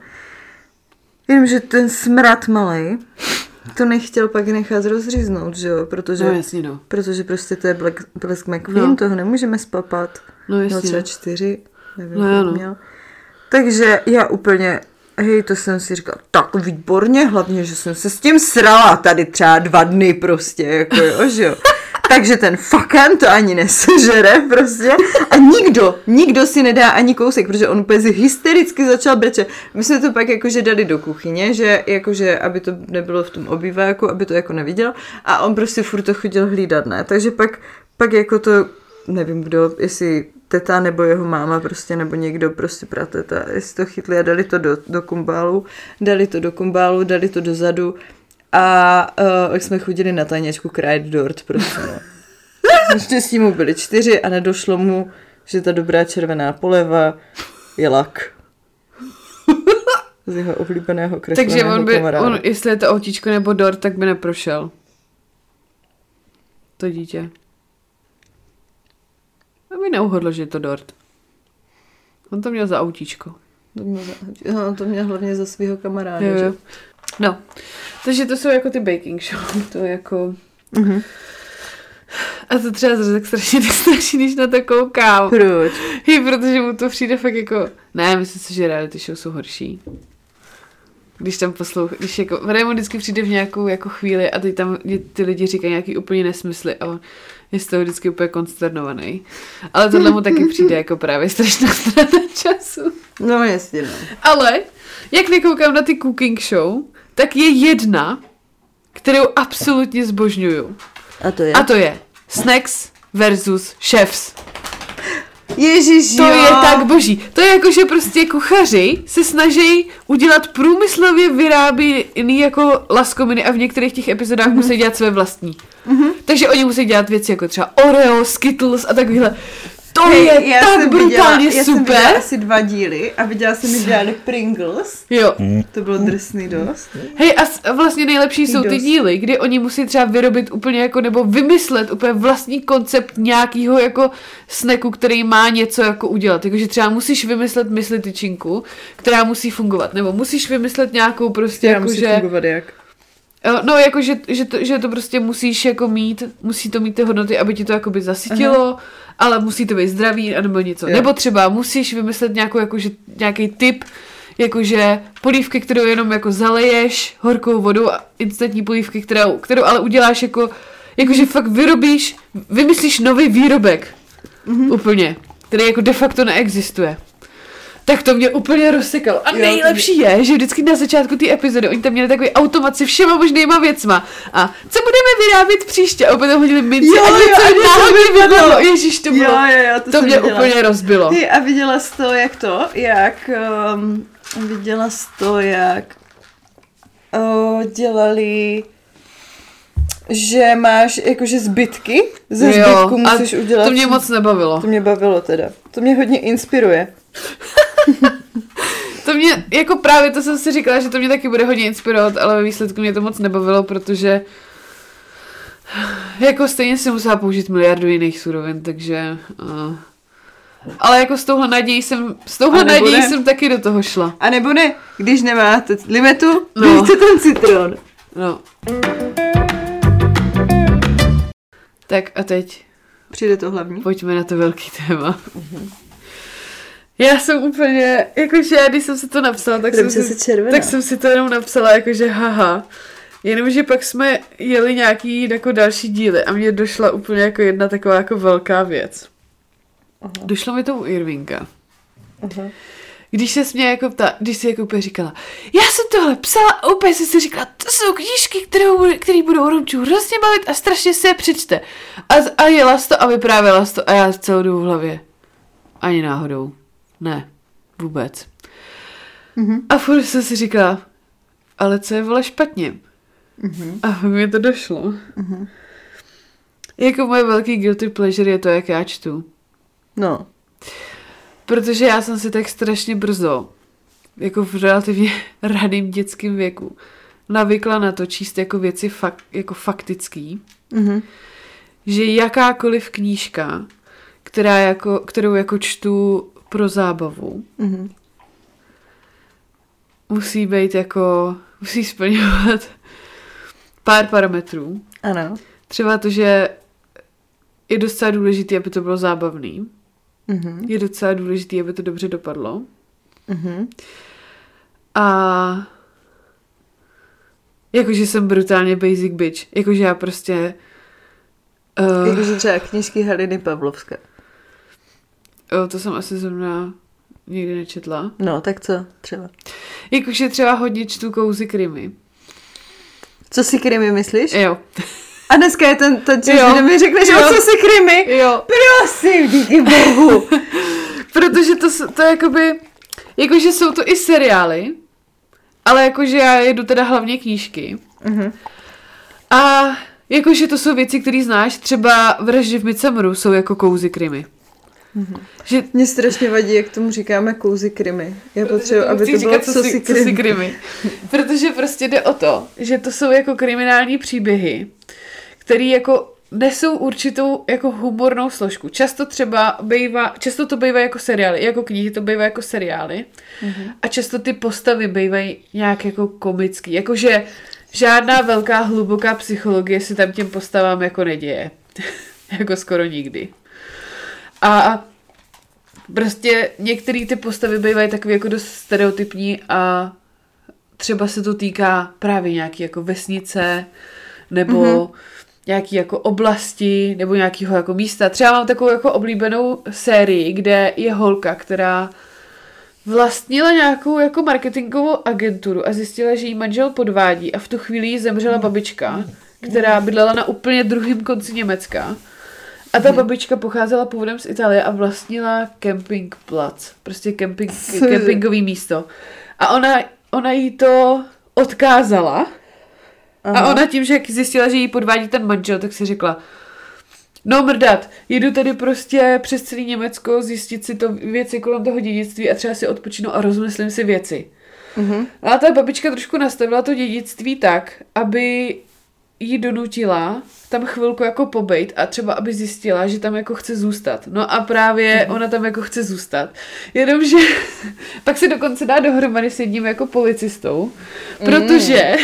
S1: Jenomže ten smrad malej to nechtěl pak nechat rozříznout, že jo, protože,
S2: no, jasně, no.
S1: protože prostě to je Black, Blesk McQueen, no. toho nemůžeme spapat.
S2: No jasně.
S1: Měl třeba čtyři, nevím,
S2: no,
S1: no. měl. Takže já úplně, hej, to jsem si říkala, tak výborně, hlavně, že jsem se s tím srala tady třeba dva dny prostě, jako jo, že jo. Takže ten fucking to ani nesežere prostě a nikdo, nikdo si nedá ani kousek, protože on úplně hystericky začal brečet. My jsme to pak jakože dali do kuchyně, že jakože, aby to nebylo v tom obýváku, aby to jako neviděl a on prostě furt to chodil hlídat, ne? Takže pak, pak jako to, nevím kdo, jestli teta nebo jeho máma prostě, nebo někdo prostě prateta, jestli to chytli a dali to do, do kumbálu, dali to do kumbálu, dali to dozadu. A uh, jak jsme chodili na tajněčku krájet dort, prostě no. Naštěstí mu byly čtyři a nedošlo mu, že ta dobrá červená poleva je lak. Z jeho oblíbeného kresleného
S2: Takže on by,
S1: kamaráda.
S2: on, jestli je to autíčko nebo dort, tak by neprošel. To dítě. A by neuhodlo, že je to dort. On to měl za autíčko.
S1: To měl, za, no, to měl hlavně za svého kamaráda,
S2: jo,
S1: že?
S2: Jo. No, takže to jsou jako ty baking show, to jako... Mm-hmm. A to třeba tak strašně nestraší, když na to koukám.
S1: Proč?
S2: I protože mu to přijde fakt jako... Ne, myslím si, že reality show jsou horší. když tam poslouchá, když jako, Raymond vždycky přijde v nějakou jako chvíli a teď tam ty lidi říkají nějaký úplně nesmysly a on je z toho vždycky úplně konsternovaný. Ale tohle mu taky přijde jako právě strašná ztráta času.
S1: No jasně, no.
S2: Ale, jak nekoukám na ty cooking show, tak je jedna, kterou absolutně zbožňuju.
S1: A to je?
S2: A to je Snacks versus Chefs.
S1: Ježiš,
S2: to
S1: jo.
S2: je tak boží. To je jako, že prostě kuchaři se snaží udělat průmyslově vyráběný jako laskominy a v některých těch epizodách mm-hmm. musí dělat své vlastní. Mm-hmm. Takže oni musí dělat věci jako třeba Oreo, Skittles a takovýhle. To hey, je
S1: já
S2: tak brutálně
S1: viděla,
S2: super.
S1: Já jsem viděla asi dva díly a viděla jsem, že dělali Pringles.
S2: Jo.
S1: To bylo drsný dost.
S2: Hej, a vlastně nejlepší jsou ty díly, kdy oni musí třeba vyrobit úplně jako, nebo vymyslet úplně vlastní koncept nějakého jako snacku, který má něco jako udělat. Jakože třeba musíš vymyslet mysli tyčinku, která musí fungovat. Nebo musíš vymyslet nějakou prostě
S1: která
S2: jako,
S1: musí
S2: že...
S1: fungovat jak?
S2: No, jako, že, že, to, že to prostě musíš jako mít, musí to mít ty hodnoty, aby ti to jakoby zasytilo, aha. ale musí to být zdravý, nebo něco. Jo. Nebo třeba musíš vymyslet nějakou, jakože, nějaký tip, jakože polívky, kterou jenom jako zaleješ horkou vodou a instantní polívky, kterou, kterou ale uděláš jako, jakože fakt vyrobíš, vymyslíš nový výrobek. Mm-hmm. Úplně, který jako de facto neexistuje. Tak to mě úplně rozsekalo. A jo, nejlepší je, že vždycky na začátku té epizody oni tam měli takový automat se všema možnýma věcma. A co budeme vyrábět příště? A opět tam hodili minci
S1: jo,
S2: a něco náhodně vypadalo. Ježíš, to bylo.
S1: Jo, jo, jo, to
S2: to mě
S1: viděla.
S2: úplně rozbilo.
S1: Ty, a viděla jsi to, jak to, jak, um, viděla jsi to, jak uh, dělali, že máš jakože zbytky, ze zbytku musíš udělat.
S2: To mě moc nebavilo.
S1: To mě bavilo teda. To mě hodně inspiruje.
S2: To mě, jako právě to jsem si říkala, že to mě taky bude hodně inspirovat, ale ve výsledku mě to moc nebavilo, protože jako stejně si musela použít miliardu jiných surovin, takže uh, ale jako s touhle nadějí jsem s touhle nadějí jsem taky do toho šla.
S1: A nebo ne, když nemáte limetu,
S2: no.
S1: dejte ten citron.
S2: No. Tak a teď
S1: přijde to hlavní.
S2: Pojďme na to velký téma. Uh-huh. Já jsem úplně, jakože když jsem si to napsala, tak jsem si, tak jsem si to jenom napsala, jakože haha. Jenomže pak jsme jeli nějaký jako další díly a mně došla úplně jako jedna taková jako velká věc. Aha. Došlo mi to u Irvinga. Aha. Když se mě jako ptá, když si jako úplně říkala, já jsem tohle psala a úplně jsem si říkala, to jsou knížky, kterou, který budou Romču hrozně bavit a strašně se je přečte. A, a jela jsi to a vyprávěla jsi to a já celou dobu v hlavě. Ani náhodou. Ne, vůbec. Mm-hmm. A furt jsem si říkala, ale co je vole špatně? Mm-hmm. A mi to došlo. Mm-hmm. Jako moje velký guilty pleasure je to, jak já čtu.
S1: No.
S2: Protože já jsem si tak strašně brzo, jako v relativně raným dětském věku, navykla na to číst jako věci fakt, jako faktický, mm-hmm. že jakákoliv knížka, která jako, kterou jako čtu pro zábavu, mm-hmm. musí být jako, musí splňovat pár parametrů.
S1: Ano. Třeba
S2: to, že je docela důležité, aby to bylo zábavný. Mm-hmm. Je docela důležité, aby to dobře dopadlo. Mm-hmm. A jakože jsem brutálně basic bitch. Jakože já prostě
S1: uh... jakože třeba knížky Haliny Pavlovské.
S2: O, to jsem asi zrovna nikdy nečetla.
S1: No, tak co třeba?
S2: Jakože třeba hodně čtu cozy krimi.
S1: Co si krimi myslíš?
S2: Jo.
S1: A dneska je ten, ten čas, kde mi řekneš, o co si krimi?
S2: Jo.
S1: Prosím, díky bohu.
S2: Protože to, to jakoby, jakože jsou to i seriály, ale jakože já jedu teda hlavně knížky. Uh-huh. A jakože to jsou věci, které znáš, třeba Vraždy v Midsummeru jsou jako cozy krimi.
S1: Mm-hmm. Že... Mě strašně vadí, jak tomu říkáme cozy krimi. Já potřebuji, aby to bylo co si krimi.
S2: krimi. Protože prostě jde o to, že to jsou jako kriminální příběhy, které jako nesou určitou jako humornou složku. Často třeba bývá, často to bývá jako seriály, jako knihy to bývá jako seriály mm-hmm. a často ty postavy bývají nějak jako komický. Jakože žádná velká hluboká psychologie se tam těm postavám jako neděje. Jako skoro nikdy. A prostě některé ty postavy bývají takový jako dost stereotypní a třeba se to týká právě nějaký jako vesnice, nebo mm-hmm. nějaký jako oblasti, nebo nějakého jako místa. Třeba mám takovou jako oblíbenou sérii, kde je holka, která vlastnila nějakou jako marketingovou agenturu a zjistila, že jí manžel podvádí a v tu chvíli jí zemřela babička, která bydlela na úplně druhém konci Německa. A ta babička pocházela původem z Itálie a vlastnila campingplatz, prostě camping, campingový místo. A ona, ona jí to odkázala. Aha. A ona tím, že zjistila, že jí podvádí ten manžel, tak si řekla, no mrdat, jedu tady prostě přes celý Německo zjistit si to věci kolem toho dědictví a třeba si odpočinu a rozmyslím si věci. Uh-huh. A ta babička trošku nastavila to dědictví tak, aby jí donutila tam chvilku jako pobejt a třeba aby zjistila, že tam jako chce zůstat. No a právě uh-huh. ona tam jako chce zůstat. Jenomže pak se dokonce dá dohromady s jedním jako policistou, protože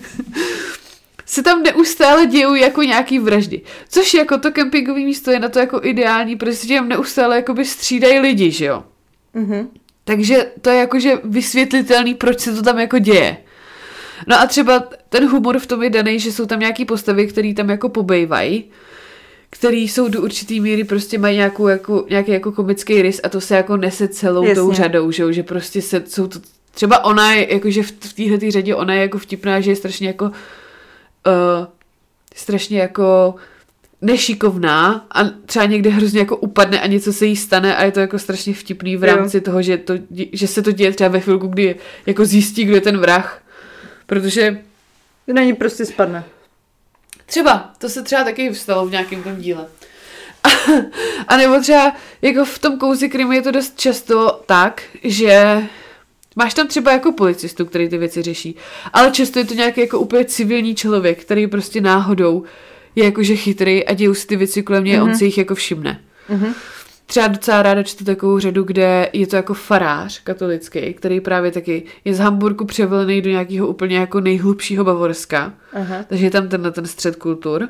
S2: se tam neustále dějou jako nějaký vraždy. Což jako to kempingový místo je na to jako ideální, protože tam neustále jakoby střídají lidi, že jo. Mm-hmm. Takže to je jakože vysvětlitelný, proč se to tam jako děje. No a třeba ten humor v tom je daný, že jsou tam nějaký postavy, který tam jako pobejvají, který jsou do určitý míry prostě mají nějakou jako, nějaký jako komický rys a to se jako nese celou Jasně. tou řadou, že jo, že prostě se, jsou to, třeba ona je, jakože v, v téhletý řadě ona je jako vtipná, že je strašně jako Uh, strašně jako nešikovná a třeba někde hrozně jako upadne a něco se jí stane a je to jako strašně vtipný v rámci jo. toho, že, to, že se to děje třeba ve chvilku, kdy jako zjistí, kdo je ten vrah. Protože
S1: na ní prostě spadne.
S2: Třeba, to se třeba taky vstalo v nějakém tom díle. A, a nebo třeba jako v tom Cozy Crime je to dost často tak, že máš tam třeba jako policistu, který ty věci řeší, ale často je to nějaký jako úplně civilní člověk, který prostě náhodou je jakože chytrý a dějou si ty věci kolem něj, mm-hmm. on si jich jako všimne. Mm-hmm. Třeba docela ráda čtu takovou řadu, kde je to jako farář katolický, který právě taky je z Hamburku převelený do nějakého úplně jako nejhlubšího Bavorska. Aha. Takže je tam tenhle ten střed kultur.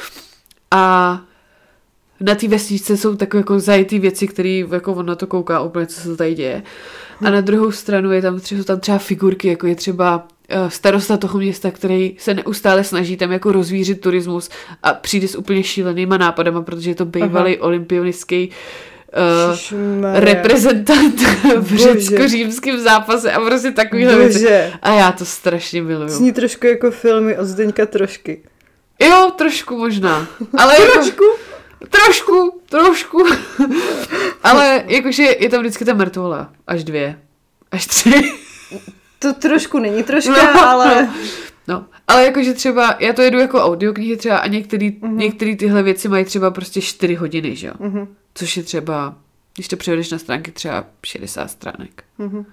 S2: A na té vesničce jsou takové jako zajetý věci, které jako on na to kouká úplně, co se tady děje. A na druhou stranu je tam, jsou tam třeba figurky, jako je třeba starosta toho města, který se neustále snaží tam jako rozvířit turismus a přijde s úplně šílenýma nápadama, protože je to bývalý olympionistský uh, reprezentant v řecko-římském zápase a prostě takovýhle věci. A já to strašně miluju.
S1: Zní trošku jako filmy od Zdeňka Trošky.
S2: Jo, trošku možná. Ale
S1: trošku?
S2: Jako, trošku, trošku. Ale jakože je tam vždycky ta mrtvola. Až dvě. Až tři.
S1: To trošku není troška, no, ale...
S2: No. no, ale jakože třeba, já to jedu jako audioknihy třeba a některý, uh-huh. některý tyhle věci mají třeba prostě čtyři hodiny, že jo? Uh-huh. Což je třeba, když to převedeš na stránky, třeba šedesát stránek. Uh-huh.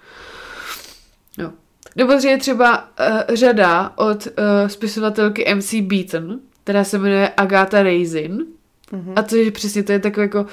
S2: No. Nebo je třeba uh, řada od uh, spisovatelky M C Beaton, která se jmenuje Agatha Raisin. Uh-huh. A to je přesně, to je takové jako,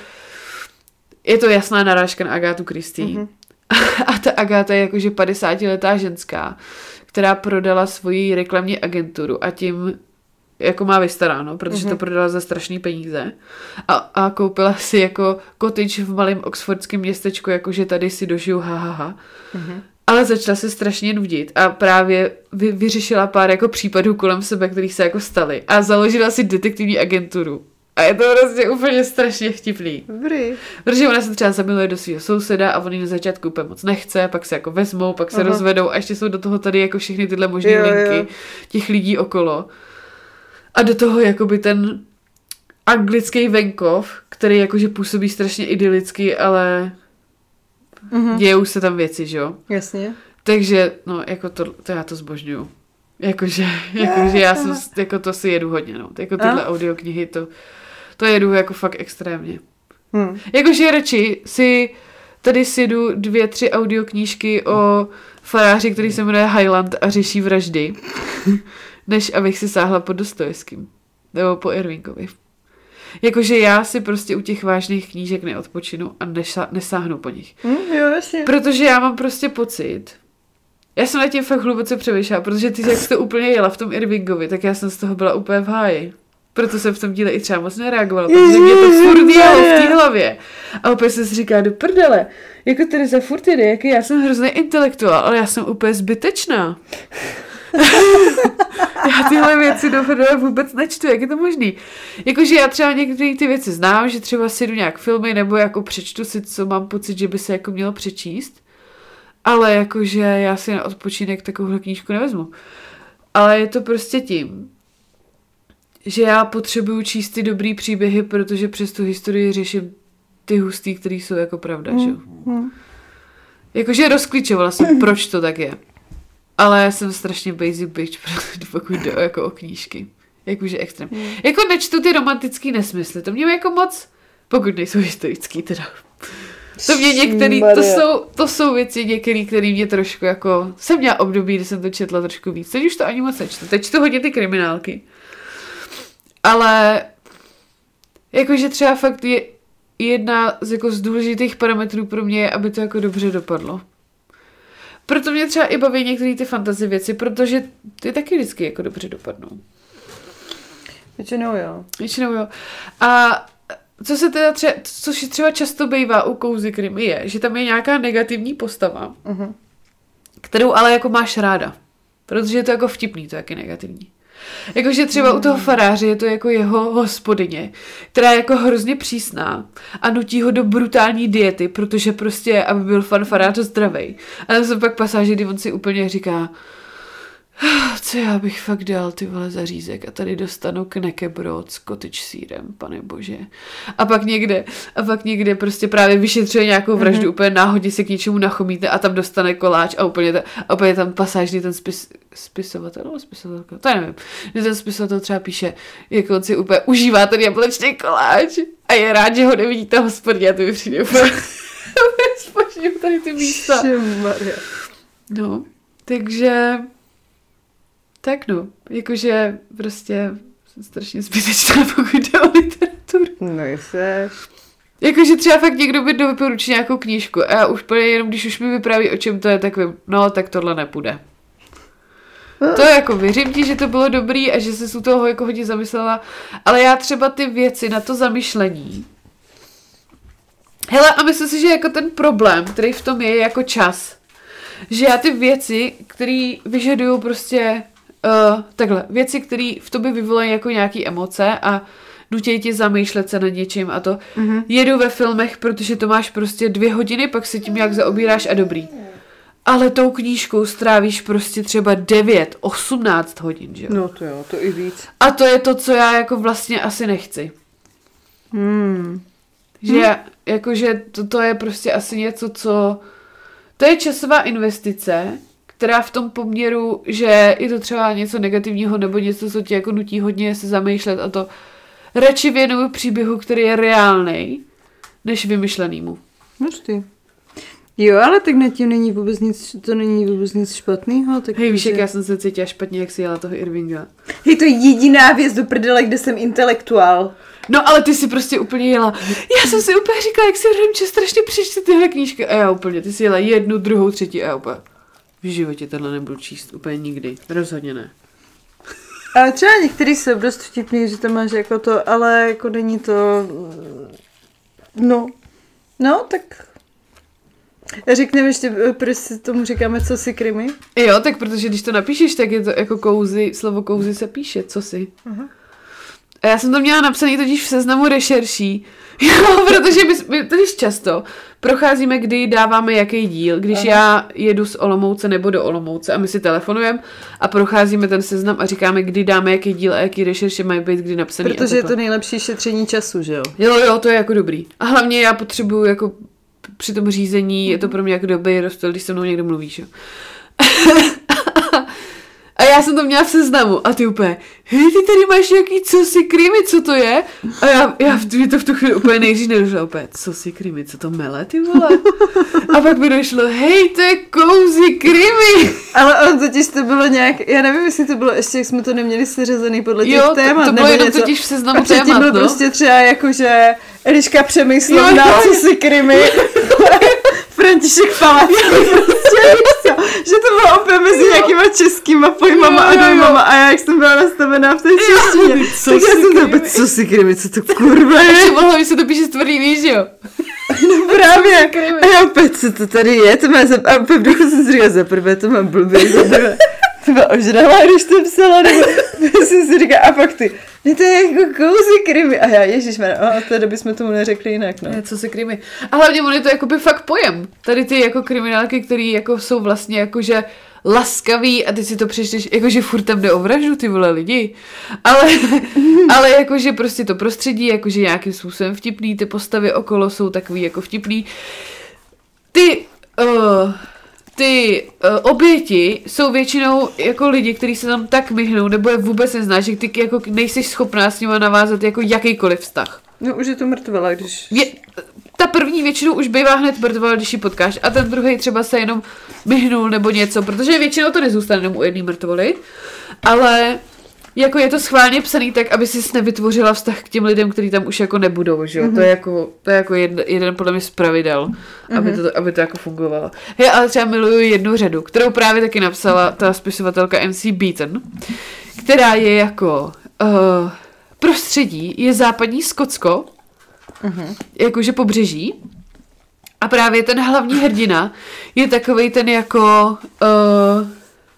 S2: je to jasná narážka na Agatu Christie. Uh-huh. A ta Agáta je jakože padesátiletá ženská, která prodala svoji reklamní agenturu a tím jako má vystaráno, protože uh-huh. to prodala za strašný peníze a, a koupila si jako cottage v malém oxfordském městečku, jakože tady si dožiju ha, ha, ha. Uh-huh. Ale začala se strašně nudit a právě vy, vyřešila pár jako případů kolem sebe, kterých se jako staly a založila si detektivní agenturu. A je to prostě úplně strašně vtipný.
S1: Dobrý.
S2: Protože ona se třeba zamiluje do svého souseda a on ji na začátku úplně moc nechce, pak se jako vezmou, pak se Aha. rozvedou a ještě jsou do toho tady jako všechny tyhle možné jo, linky jo. těch lidí okolo. A do toho jakoby ten anglický venkov, který jakože působí strašně idylicky, ale uh-huh. dějou se tam věci, že jo?
S1: Jasně.
S2: Takže, no, jako to, to já to zbožňuju. Jakože, jakože já jsem, jako to si jedu hodně, no. Jako tyhle A? audioknihy, to, to jedu jako fakt extrémně. Hmm. Jakože radši si tady si jdu dvě, tři audioknížky o faráři, který se jmenuje Highland a řeší vraždy, než abych si sáhla po Dostojevským. Nebo po Irvingovi. Jakože já si prostě u těch vážných knížek neodpočinu a nesa, nesáhnu po nich.
S1: Hmm, jo, jasně.
S2: Protože já mám prostě pocit, já jsem na tím fakt hluboce přemýšlela, protože ty, jak jsi to úplně jela v tom Irvingovi, tak já jsem z toho byla úplně v háji. Proto jsem v tom díle i třeba moc nereagovala, protože mě to furt jelo v té hlavě. A opět se si říká, do prdele, jako Tereza furt jde, jaký já jsem hrozný intelektuál, ale já jsem úplně zbytečná. Já tyhle věci do prdele vůbec nečtu, jak je to možný? Jakože já třeba některé ty věci znám, že třeba si jdu nějak filmy, nebo jako přečtu si, co mám pocit, že by se jako mělo přečíst, ale jakože já si na odpočinek takovouhle knížku nevezmu. Ale je to prostě tím, že já potřebuju číst ty dobrý příběhy, protože přes tu historii řeším ty hustý, které jsou jako pravda, mm, že jo. Mm. Jakože rozklíčovala jsem, proč to tak je. Ale já jsem strašně basic bitch, pokud jde o, jako o knížky. Jakože extrém. Mm. Jako nečtu ty romantický nesmysly, to mě jako moc, pokud nejsou historický teda. To mě některý, to jsou, to jsou věci některý, který mě trošku jako, jsem měla období, kdy jsem to četla trošku víc. Teď už to ani moc nečtu. Teď čtu hodně ty kriminálky. Ale jakože třeba fakt je jedna z, jako z důležitých parametrů pro mě je, aby to jako dobře dopadlo. Proto mě třeba i baví některé ty fantasy věci, protože ty taky vždycky jako dobře dopadnou.
S1: Většinou jo.
S2: Většinou jo. A co se teda třeba, což třeba často bývá u cozy crime je, že tam je nějaká negativní postava, uh-huh. kterou ale jako máš ráda. Protože je to jako vtipný, to jak je negativní. Jakože třeba u toho faráře je to jako jeho hospodyně, která je jako hrozně přísná a nutí ho do brutální diety, protože prostě, aby byl fan farář zdravej. A tam jsou pak pasáže, kdy on si úplně říká, co já bych fakt dal, ty vole, za řízek a tady dostanu knekebrod s cottage sýrem, pane bože. A pak někde, a pak někde prostě právě vyšetřuje nějakou vraždu, mm-hmm. úplně náhodně se k něčemu nachomíte a tam dostane koláč a úplně, ta, a úplně tam pasáž, kdy ten spis, spisovatel, nebo spisovatelka, to nevím, kdy ten spisovatel třeba píše, jak on si úplně užívá ten jablečný koláč a je rád, že ho nevidí ta hospodě a to mi přijde úplně spočím tady ty místa. No, takže tak no, jakože prostě jsem strašně zbytečná, pokud jde o literaturu.
S1: No jsi.
S2: Jakože třeba fakt někdo by doporučil nějakou knížku a já už jenom, když už mi vypráví, o čem to je, tak vím, no tak tohle nepůjde. No. To jako věřím ti, že to bylo dobrý a že jsi u toho jako hodně zamyslela, ale já třeba ty věci na to zamyšlení. Hele, a myslím si, že jako ten problém, který v tom je, je jako čas. Že já ty věci, které vyžadují prostě Uh, takhle, věci, které v tobě vyvolají jako nějaký emoce a nutějí tě zamýšlet se nad něčím a to mm-hmm. jedu ve filmech, protože to máš prostě dvě hodiny, pak se tím jak zaobíráš a dobrý. Ale tou knížkou strávíš prostě třeba devět, osmnáct hodin, že jo?
S1: No to jo, to i víc.
S2: A to je to, co já jako vlastně asi nechci.
S1: Hmm.
S2: Že hmm. jakože to, to je prostě asi něco, co to je časová investice, která v tom poměru, že je to třeba něco negativního nebo něco, co tě jako nutí hodně se zamýšlet a to radši věnuju příběhu, který je reálnej, než vymyšlenýmu.
S1: Možný. Jo, ale tak na tím není vůbec nic, to není vůbec nic špatného.
S2: Hej, víš, jak já jsem se cítila špatně, jak si jela toho Irvinga.
S1: Hej, to je jediná věc do prdele, kde jsem intelektuál.
S2: No, ale ty si prostě úplně jela. Já jsem si úplně říkala, jak si Remče strašně přečte tyhle knížky. A já úplně, ty si jela jednu, druhou, třetí a já úplně. V životě tenhle nebudu číst úplně nikdy. Rozhodně ne.
S1: Ale třeba některý jsou dost vtipný, že to máš jako to, ale jako není to... No. No, tak... Řekneme ještě, proč si tomu říkáme co si krimi?
S2: Jo, tak protože když to napíšeš, tak je to jako kouzy, slovo kouzy se píše, co si. Uh-huh. A já jsem to měla napsaný totiž v seznamu rešerší, jo, protože my, my totiž často procházíme, kdy dáváme jaký díl, když Aha. já jedu z Olomouce nebo do Olomouce a my si telefonujeme a procházíme ten seznam a říkáme, kdy dáme jaký díl a jaký rešerše mají být kdy napsaný.
S1: Protože je to nejlepší šetření času, že jo?
S2: Jo, jo, to je jako dobrý. A hlavně já potřebuju jako při tom řízení, je to pro mě jako dobrý rozptyl, když se mnou někdo mluví, že jo? A já jsem to měla v seznamu a ty úplně, hej, ty tady máš nějaký co si krimi, co to je? A já, já v, mě to v tu chvíli úplně nejdřív nedošlo, úplně, co si krimi, co to mele, ty vole? A pak mi došlo, hej, to je cozy krimi.
S1: Ale on totiž to bylo nějak, já nevím, jestli to bylo ještě, jak jsme to neměli seřazený podle těch
S2: jo,
S1: témat.
S2: Jo, to bylo jenom totiž v seznamu témat, no. A
S1: byl prostě třeba jako, že Eliška Přemyslovna, co si krimi. František Palacký, prostě, že to bylo opět mezi nějakýma českýma pojmama a dojmama a já, jak jsem byla nastavená v té češtině, tak já jsem to opět, co si krimi, co to kurva je.
S2: Takže mohla by se to píše s tvrdý víš, jo?
S1: No právě. A já opět, co to tady je? To má za... A opět bych jsem si říkala, za prvé to mám blbě, za prvé to má ožrala, když to psala, nebo jsem si říkala, a pak ty, ne, to je jako kousy krimi. A já, ježišmarja, a od té doby jsme tomu neřekli jinak, no.
S2: Ne, co se krimi. A hlavně on je to jakoby fakt pojem. Tady ty jako kriminálky, které jako jsou vlastně jakože laskavý a ty si to přečteš, jakože furt tam jde o vraždu, ty vole lidi. Ale, ale jakože prostě to prostředí, jakože nějakým způsobem vtipný, ty postavy okolo jsou takový jako vtipný. Ty, uh, ty uh, oběti jsou většinou jako lidi, kteří se tam tak myhnou, nebo je vůbec neznáš, že ty jako nejsi schopná s nimi navázat jako jakýkoliv vztah.
S1: No už je to mrtvala, když...
S2: Je, ta první většinou už bývá hned mrtvala, když ji potkáš, a ten druhý třeba se jenom myhnul nebo něco, protože většinou to nezůstane jenom u jedné mrtvoly, ale jako je to schválně psaný tak, aby si nevytvořila vztah k těm lidem, kteří tam už jako nebudou, že jo? Mm-hmm. To je jako, to je jako jeden, jeden podle mě z pravidel, mm-hmm. aby, to, aby to jako fungovalo. Já ale třeba miluju jednu řadu, kterou právě taky napsala ta spisovatelka M C Beaton, která je jako uh, prostředí, je západní Skotsko, uh-huh. jakože pobřeží. A právě ten hlavní hrdina je takovej ten jako uh,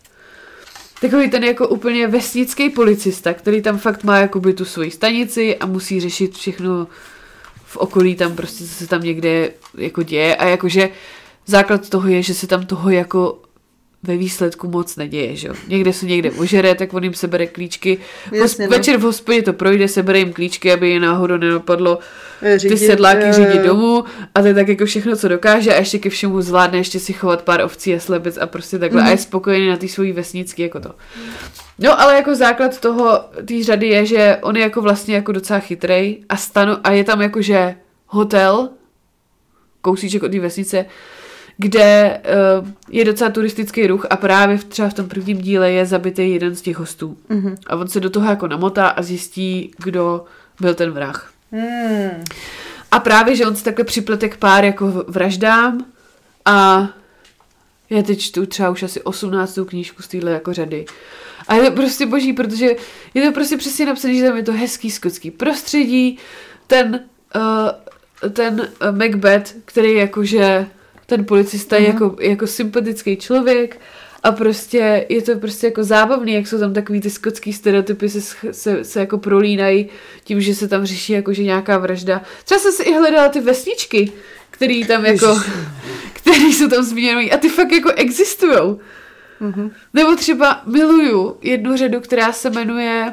S2: takový ten jako úplně vesnický policista, který tam fakt má jakoby tu svoji stanici a musí řešit všechno v okolí tam prostě, co se tam někde jako děje, a jakože základ toho je, že se tam toho jako ve výsledku moc neděje, že jo. Někde se někde ožere, tak on jim sebere klíčky. Jasně, no. Večer v hospodě to projde, sebere jim klíčky, aby je náhodou nenapadlo ty sedláky jo, řídit jo. domů, a to je tak jako všechno, co dokáže, a ještě ke všemu zvládne ještě si chovat pár ovcí a slebec a prostě takhle, mm-hmm. a je spokojený na té svojí vesnicky jako to. No ale jako základ toho, té řady je, že on je jako vlastně jako docela chytrej a stanu, a je tam jakože hotel, kousíček od té vesnice, kde uh, je docela turistický ruch, a právě v, třeba v tom prvním díle je zabitý jeden z těch hostů. Mm-hmm. A on se do toho jako namotá a zjistí, kdo byl ten vrah. Mm. A právě, že on se takhle připlete k pár jako vraždám, a já teď čtu třeba už asi osmnáctou knížku z téhle jako řady. A je to prostě boží, protože je to prostě přesně napsané, že tam je to hezký skotský prostředí, ten, uh, ten uh, Macbeth, který jakože ten policista je jako, jako sympatický člověk, a prostě je to prostě jako zábavný, jak jsou tam takový ty skotský stereotypy se, se, se jako prolínají tím, že se tam řeší jakože nějaká vražda. Třeba jsem si i hledala ty vesničky, který tam jako, který jsou tam zmíněný, a ty fakt jako existujou. Mm-hmm. Nebo třeba miluju jednu řadu, která se jmenuje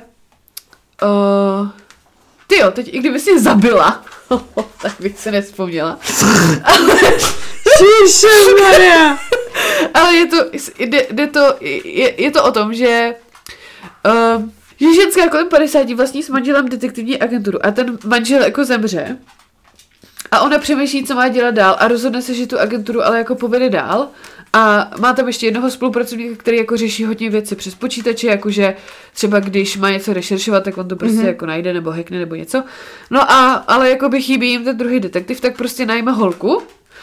S2: uh, tyjo, teď i kdyby jsi mě zabila, tak bych se nevzpomněla.
S1: Ježišmarja.
S2: Ale je to, jde, jde to je, je to o tom, že uh, že ženská kolem padesáti vlastní s manželem detektivní agenturu, a ten manžel jako zemře a ona přemýšlí, co má dělat dál, a rozhodne se, že tu agenturu ale jako povede dál, a má tam ještě jednoho spolupracovníka, který jako řeší hodně věci přes počítače, jakože třeba když má něco rešeršovat, tak on to prostě mm-hmm. jako najde nebo hackne nebo něco. No a ale jako by chybí jim ten druhý detektiv, tak prostě najme holku,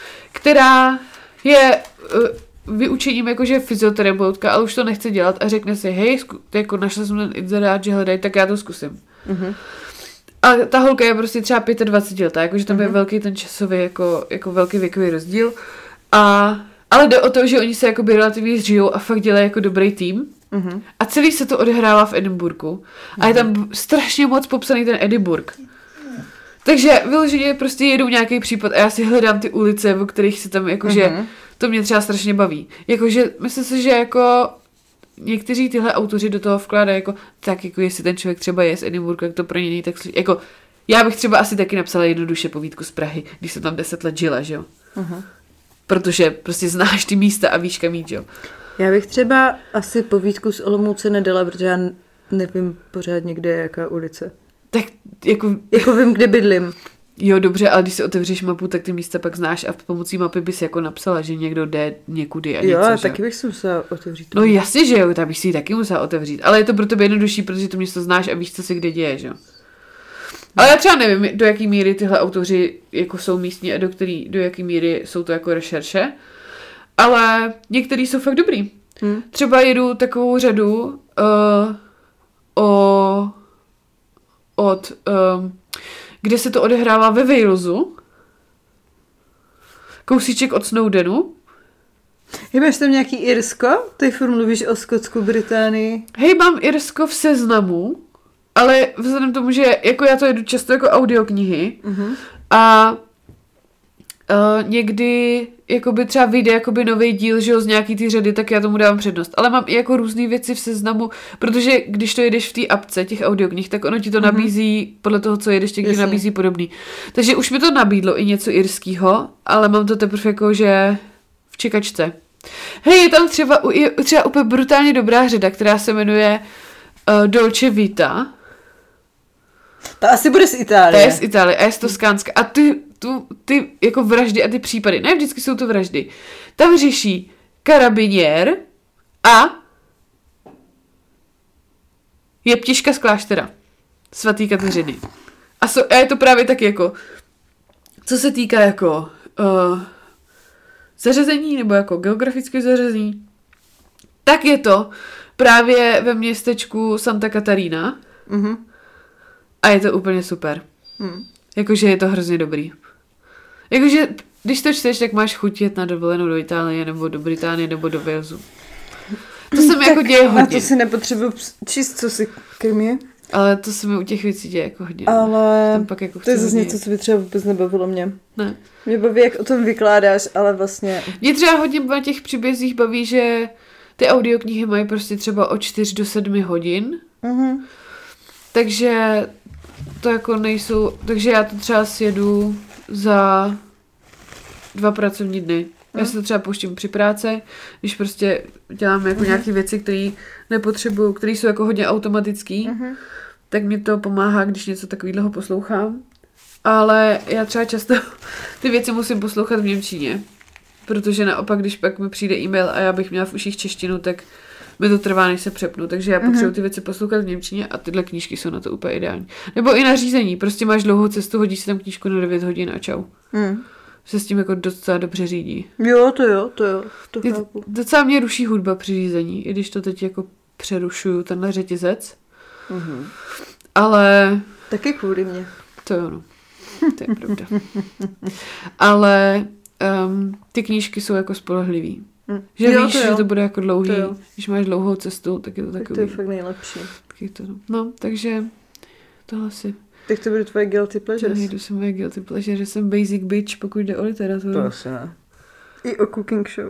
S2: která je uh, vyučením jakože fyzioterapeutka, ale už to nechce dělat, a řekne si, hej, zku, jako našla jsem ten inzerát, že hledají, tak já to zkusím. Mm-hmm. A ta holka je prostě třeba dvacet pět letá, jakože tam mm-hmm. je velký ten časový, jako, jako velký věkový rozdíl. A, ale jde o to, že oni se jakoby relativně zžijou a fakt dělají jako dobrý tým. Mm-hmm. A celý se to odehrává v Edinburghu. Mm-hmm. A je tam strašně moc popsaný ten Edinburgh. Takže vyloženě prostě jedou nějaký případ a já si hledám ty ulice, o kterých si tam jakože, mm-hmm. to mě třeba strašně baví. Jakože, myslím si, že jako někteří tyhle autoři do toho vkládají jako, tak jako jestli ten člověk třeba je z Edinburghu, jak to pro něj tak jako, já bych třeba asi taky napsala jednoduše povídku z Prahy, když jsem tam deset let žila, že jo. Mm-hmm. Protože prostě znáš ty místa a víš, kam jít, jo.
S1: Já bych třeba asi povídku z Olomouce nedala, protože já nevím pořád někde jaká ulice.
S2: Tak jako...
S1: Jako vím, kde bydlím.
S2: Jo, dobře, ale když si otevřeš mapu, tak ty místa pak znáš, a pomocí mapy bys jako napsala, že někdo jde někudy a něco.
S1: Jo,
S2: že?
S1: taky bych si musela otevřít.
S2: No jasně, že jo, tak bych si ji taky musela otevřít. Ale je to pro tebe jednodušší, protože to město znáš a víš, co se kde děje, že jo. Ale já třeba nevím, do jaký míry tyhle autoři jako jsou místní a do, který, do jaký míry jsou to jako rešerše. Ale některý jsou fakt dobrý. Hmm. Třeba jedu takovou řadu uh, o... od... Um, kde se to odehrává ve Walesu. kousíček od Snowdenu.
S1: Hej, máš tam nějaký Irsko? Ty furt mluvíš o Skotsku, Británii.
S2: Hej, mám Irsko v seznamu, ale vzhledem tomu, že jako já to jedu často jako audioknihy uh-huh. a uh, někdy jakoby třeba vyjde jakoby nový díl, že jo, z nějaký ty řady, tak já tomu dávám přednost. Ale mám i jako různý věci v seznamu, protože když to jedeš v té apce těch audioknih, tak ono ti to uh-huh. nabízí podle toho, co jedeš, těch nabízí podobný. Takže už mi to nabídlo i něco irskýho, ale mám to teprve jako, že v čekačce. Hej, je tam třeba, je třeba úplně brutálně dobrá řada, která se jmenuje uh, Dolce Vita.
S1: To asi bude z Itálie.
S2: To je z Itálie a je z Toskánska. A ty, tu, ty jako vraždy a ty případy, ne vždycky jsou to vraždy, tam řeší karabiniér a jeptiška z kláštera svatý Kateřiny. A, so, a je to právě tak jako, co se týká jako uh, zařazení nebo jako geografické zařazení, tak je to právě ve městečku Santa Catarina. Mhm. A je to úplně super. Hmm. Jakože je to hrozně dobrý. Jakože, když to čteš, tak máš chuť jet na dovolenou do Itálie, nebo do Británie, nebo do Walesu. To se mi jako děje hodně.
S1: A to si nepotřebuji číst, co si krmí.
S2: Ale to se mi u těch věcí děje jako hodně.
S1: Ale
S2: tam pak jako
S1: to je zase něco, co by třeba vůbec nebavilo mě.
S2: Ne.
S1: Mě baví, jak o tom vykládáš, ale vlastně...
S2: Mě třeba hodně na těch příbězích baví, že ty audioknihy mají prostě třeba od čtyř do sedmi hodin. Mhm. Takže to jako nejsou, takže já to třeba sjedu za dva pracovní dny. Já mm. si to třeba pouštím při práci, když prostě dělám jako mm. nějaké věci, které nepotřebuju, které jsou jako hodně automatický, mm. tak mi to pomáhá, když něco takového poslouchám. Ale já třeba často ty věci musím poslouchat v němčině, protože naopak, když pak mi přijde e-mail a já bych měla v uších češtinu, tak mi to trvá, než se přepnu, takže já potřebuji ty věci poslouchat v němčině a tyhle knížky jsou na to úplně ideální. Nebo i na řízení, prostě máš dlouhou cestu, hodíš si tam knížku na devět hodin a čau. Mm. Se s tím jako docela dobře řídí.
S1: Jo, to jo, to jo, to chápu.
S2: Docela mě ruší hudba při řízení, i když to teď jako přerušuju, tenhle řetězec. Mm-hmm. Ale...
S1: Taky kvůli mě.
S2: To jo, no. To je pravda. Ale um, ty knížky jsou jako spolehlivý. Hmm. Že jo, víš, to že to bude jako dlouhý, to když máš dlouhou cestu, tak je to takový.
S1: Tak to je fakt nejlepší.
S2: Tak je to, no. no, takže tohle si.
S1: Tak to bude tvoje guilty pleasures.
S2: Nejdu se moje guilty pleasure, že jsem basic bitch, pokud jde o literaturu.
S1: To asi ne. I o cooking show.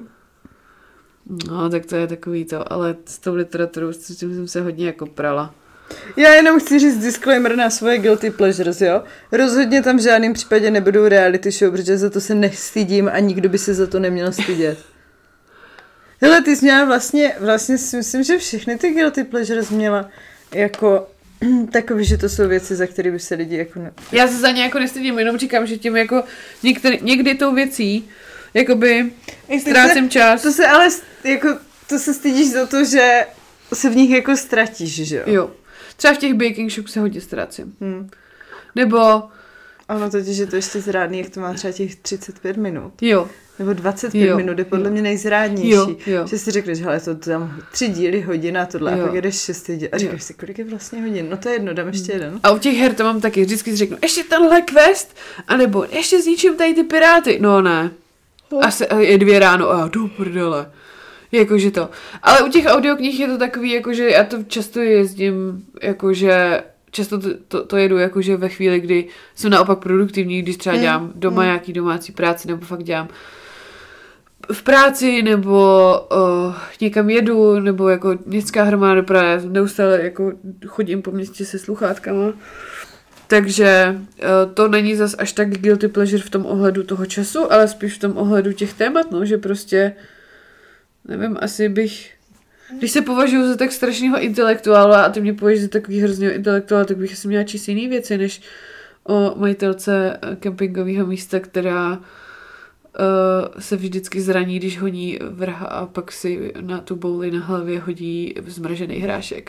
S2: No, tak to je takový to, ale s tou literaturou s tím jsem se hodně jako prala.
S1: Já jenom chci říct disclaimer na svoje guilty pleasures, jo. Rozhodně tam v žádném případě nebudou reality show, protože za to se nestydím a nikdo by se za to neměl stydět. Hele, ty jsi měla vlastně, vlastně si myslím, že všechny ty guilty pleasures měla jako takový, že to jsou věci, za které by se lidi jako... Ne...
S2: Já se za ně jako nestydím, jenom říkám, že tím jako některý, někdy tou věcí jakoby ztrácím čas.
S1: To se ale jako, to se stydíš za to, že se v nich jako ztratíš, že jo?
S2: Jo. Třeba v těch baking show se hodně ztrácím. Hmm. Nebo...
S1: Ano, totiž je to ještě zrádný, jak to má třeba těch třicet pět minut.
S2: Jo.
S1: Nebo dvacet pět
S2: jo,
S1: minut je podle
S2: jo.
S1: mě nejzrádnější.
S2: Jo, jo.
S1: Že si řekneš, hele, to tam tři díly, hodina a tohle, jo. A pak jedeš šest díl. A říkáš si, kolik je vlastně hodin? No to je jedno, dám ještě jeden.
S2: A u těch her to mám taky, vždycky si řeknu, ještě tenhle quest, anebo ještě zničím tady ty piráty. No ne. A se, je dvě ráno a do prdele. Jakože to. Ale u těch audioknih je to takový, jakože já to často jezdím, jakože často to, to, to jedu jakože ve chvíli, kdy jsem naopak produktivní, když třeba dělám doma mm. nějaký domácí práci, nebo fakt dělám v práci, nebo uh, někam jedu, nebo jako městská hromadná doprava, já neustále jako chodím po městě se sluchátkama. Takže uh, to není zas až tak guilty pleasure v tom ohledu toho času, ale spíš v tom ohledu těch témat, no, že prostě nevím, asi bych když se považuji za tak strašného intelektuála a ty mě považuješ za takový hrozného intelektuála, tak bych asi měla číst jiný věci, než o majitelce kempingového místa, která uh, se vždycky zraní, když honí vrha a pak si na tu bouli na hlavě hodí zmražený hrášek.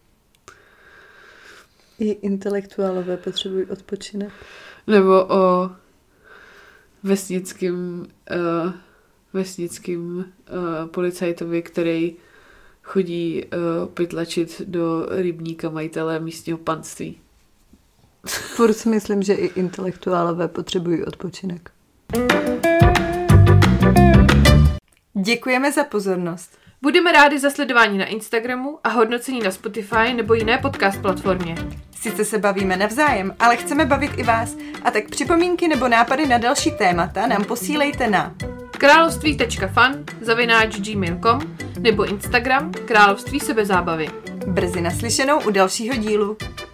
S1: I intelektuálové potřebují odpočinek.
S2: Nebo o vesnickým, uh, vesnickým uh, policajtovi, který chodí uh, pytlačit do rybníka majitele místního panství.
S1: Furt si myslím, že i intelektuálové potřebují odpočinek. Děkujeme za pozornost.
S2: Budeme rádi za sledování na Instagramu a hodnocení na Spotify nebo jiné podcast platformě.
S1: Sice se bavíme navzájem, ale chceme bavit i vás. A tak připomínky nebo nápady na další témata nám posílejte na
S2: království tečka fun zavináč gmail tečka com nebo Instagram Království sebezábavy.
S1: Brzy naslyšenou u dalšího dílu.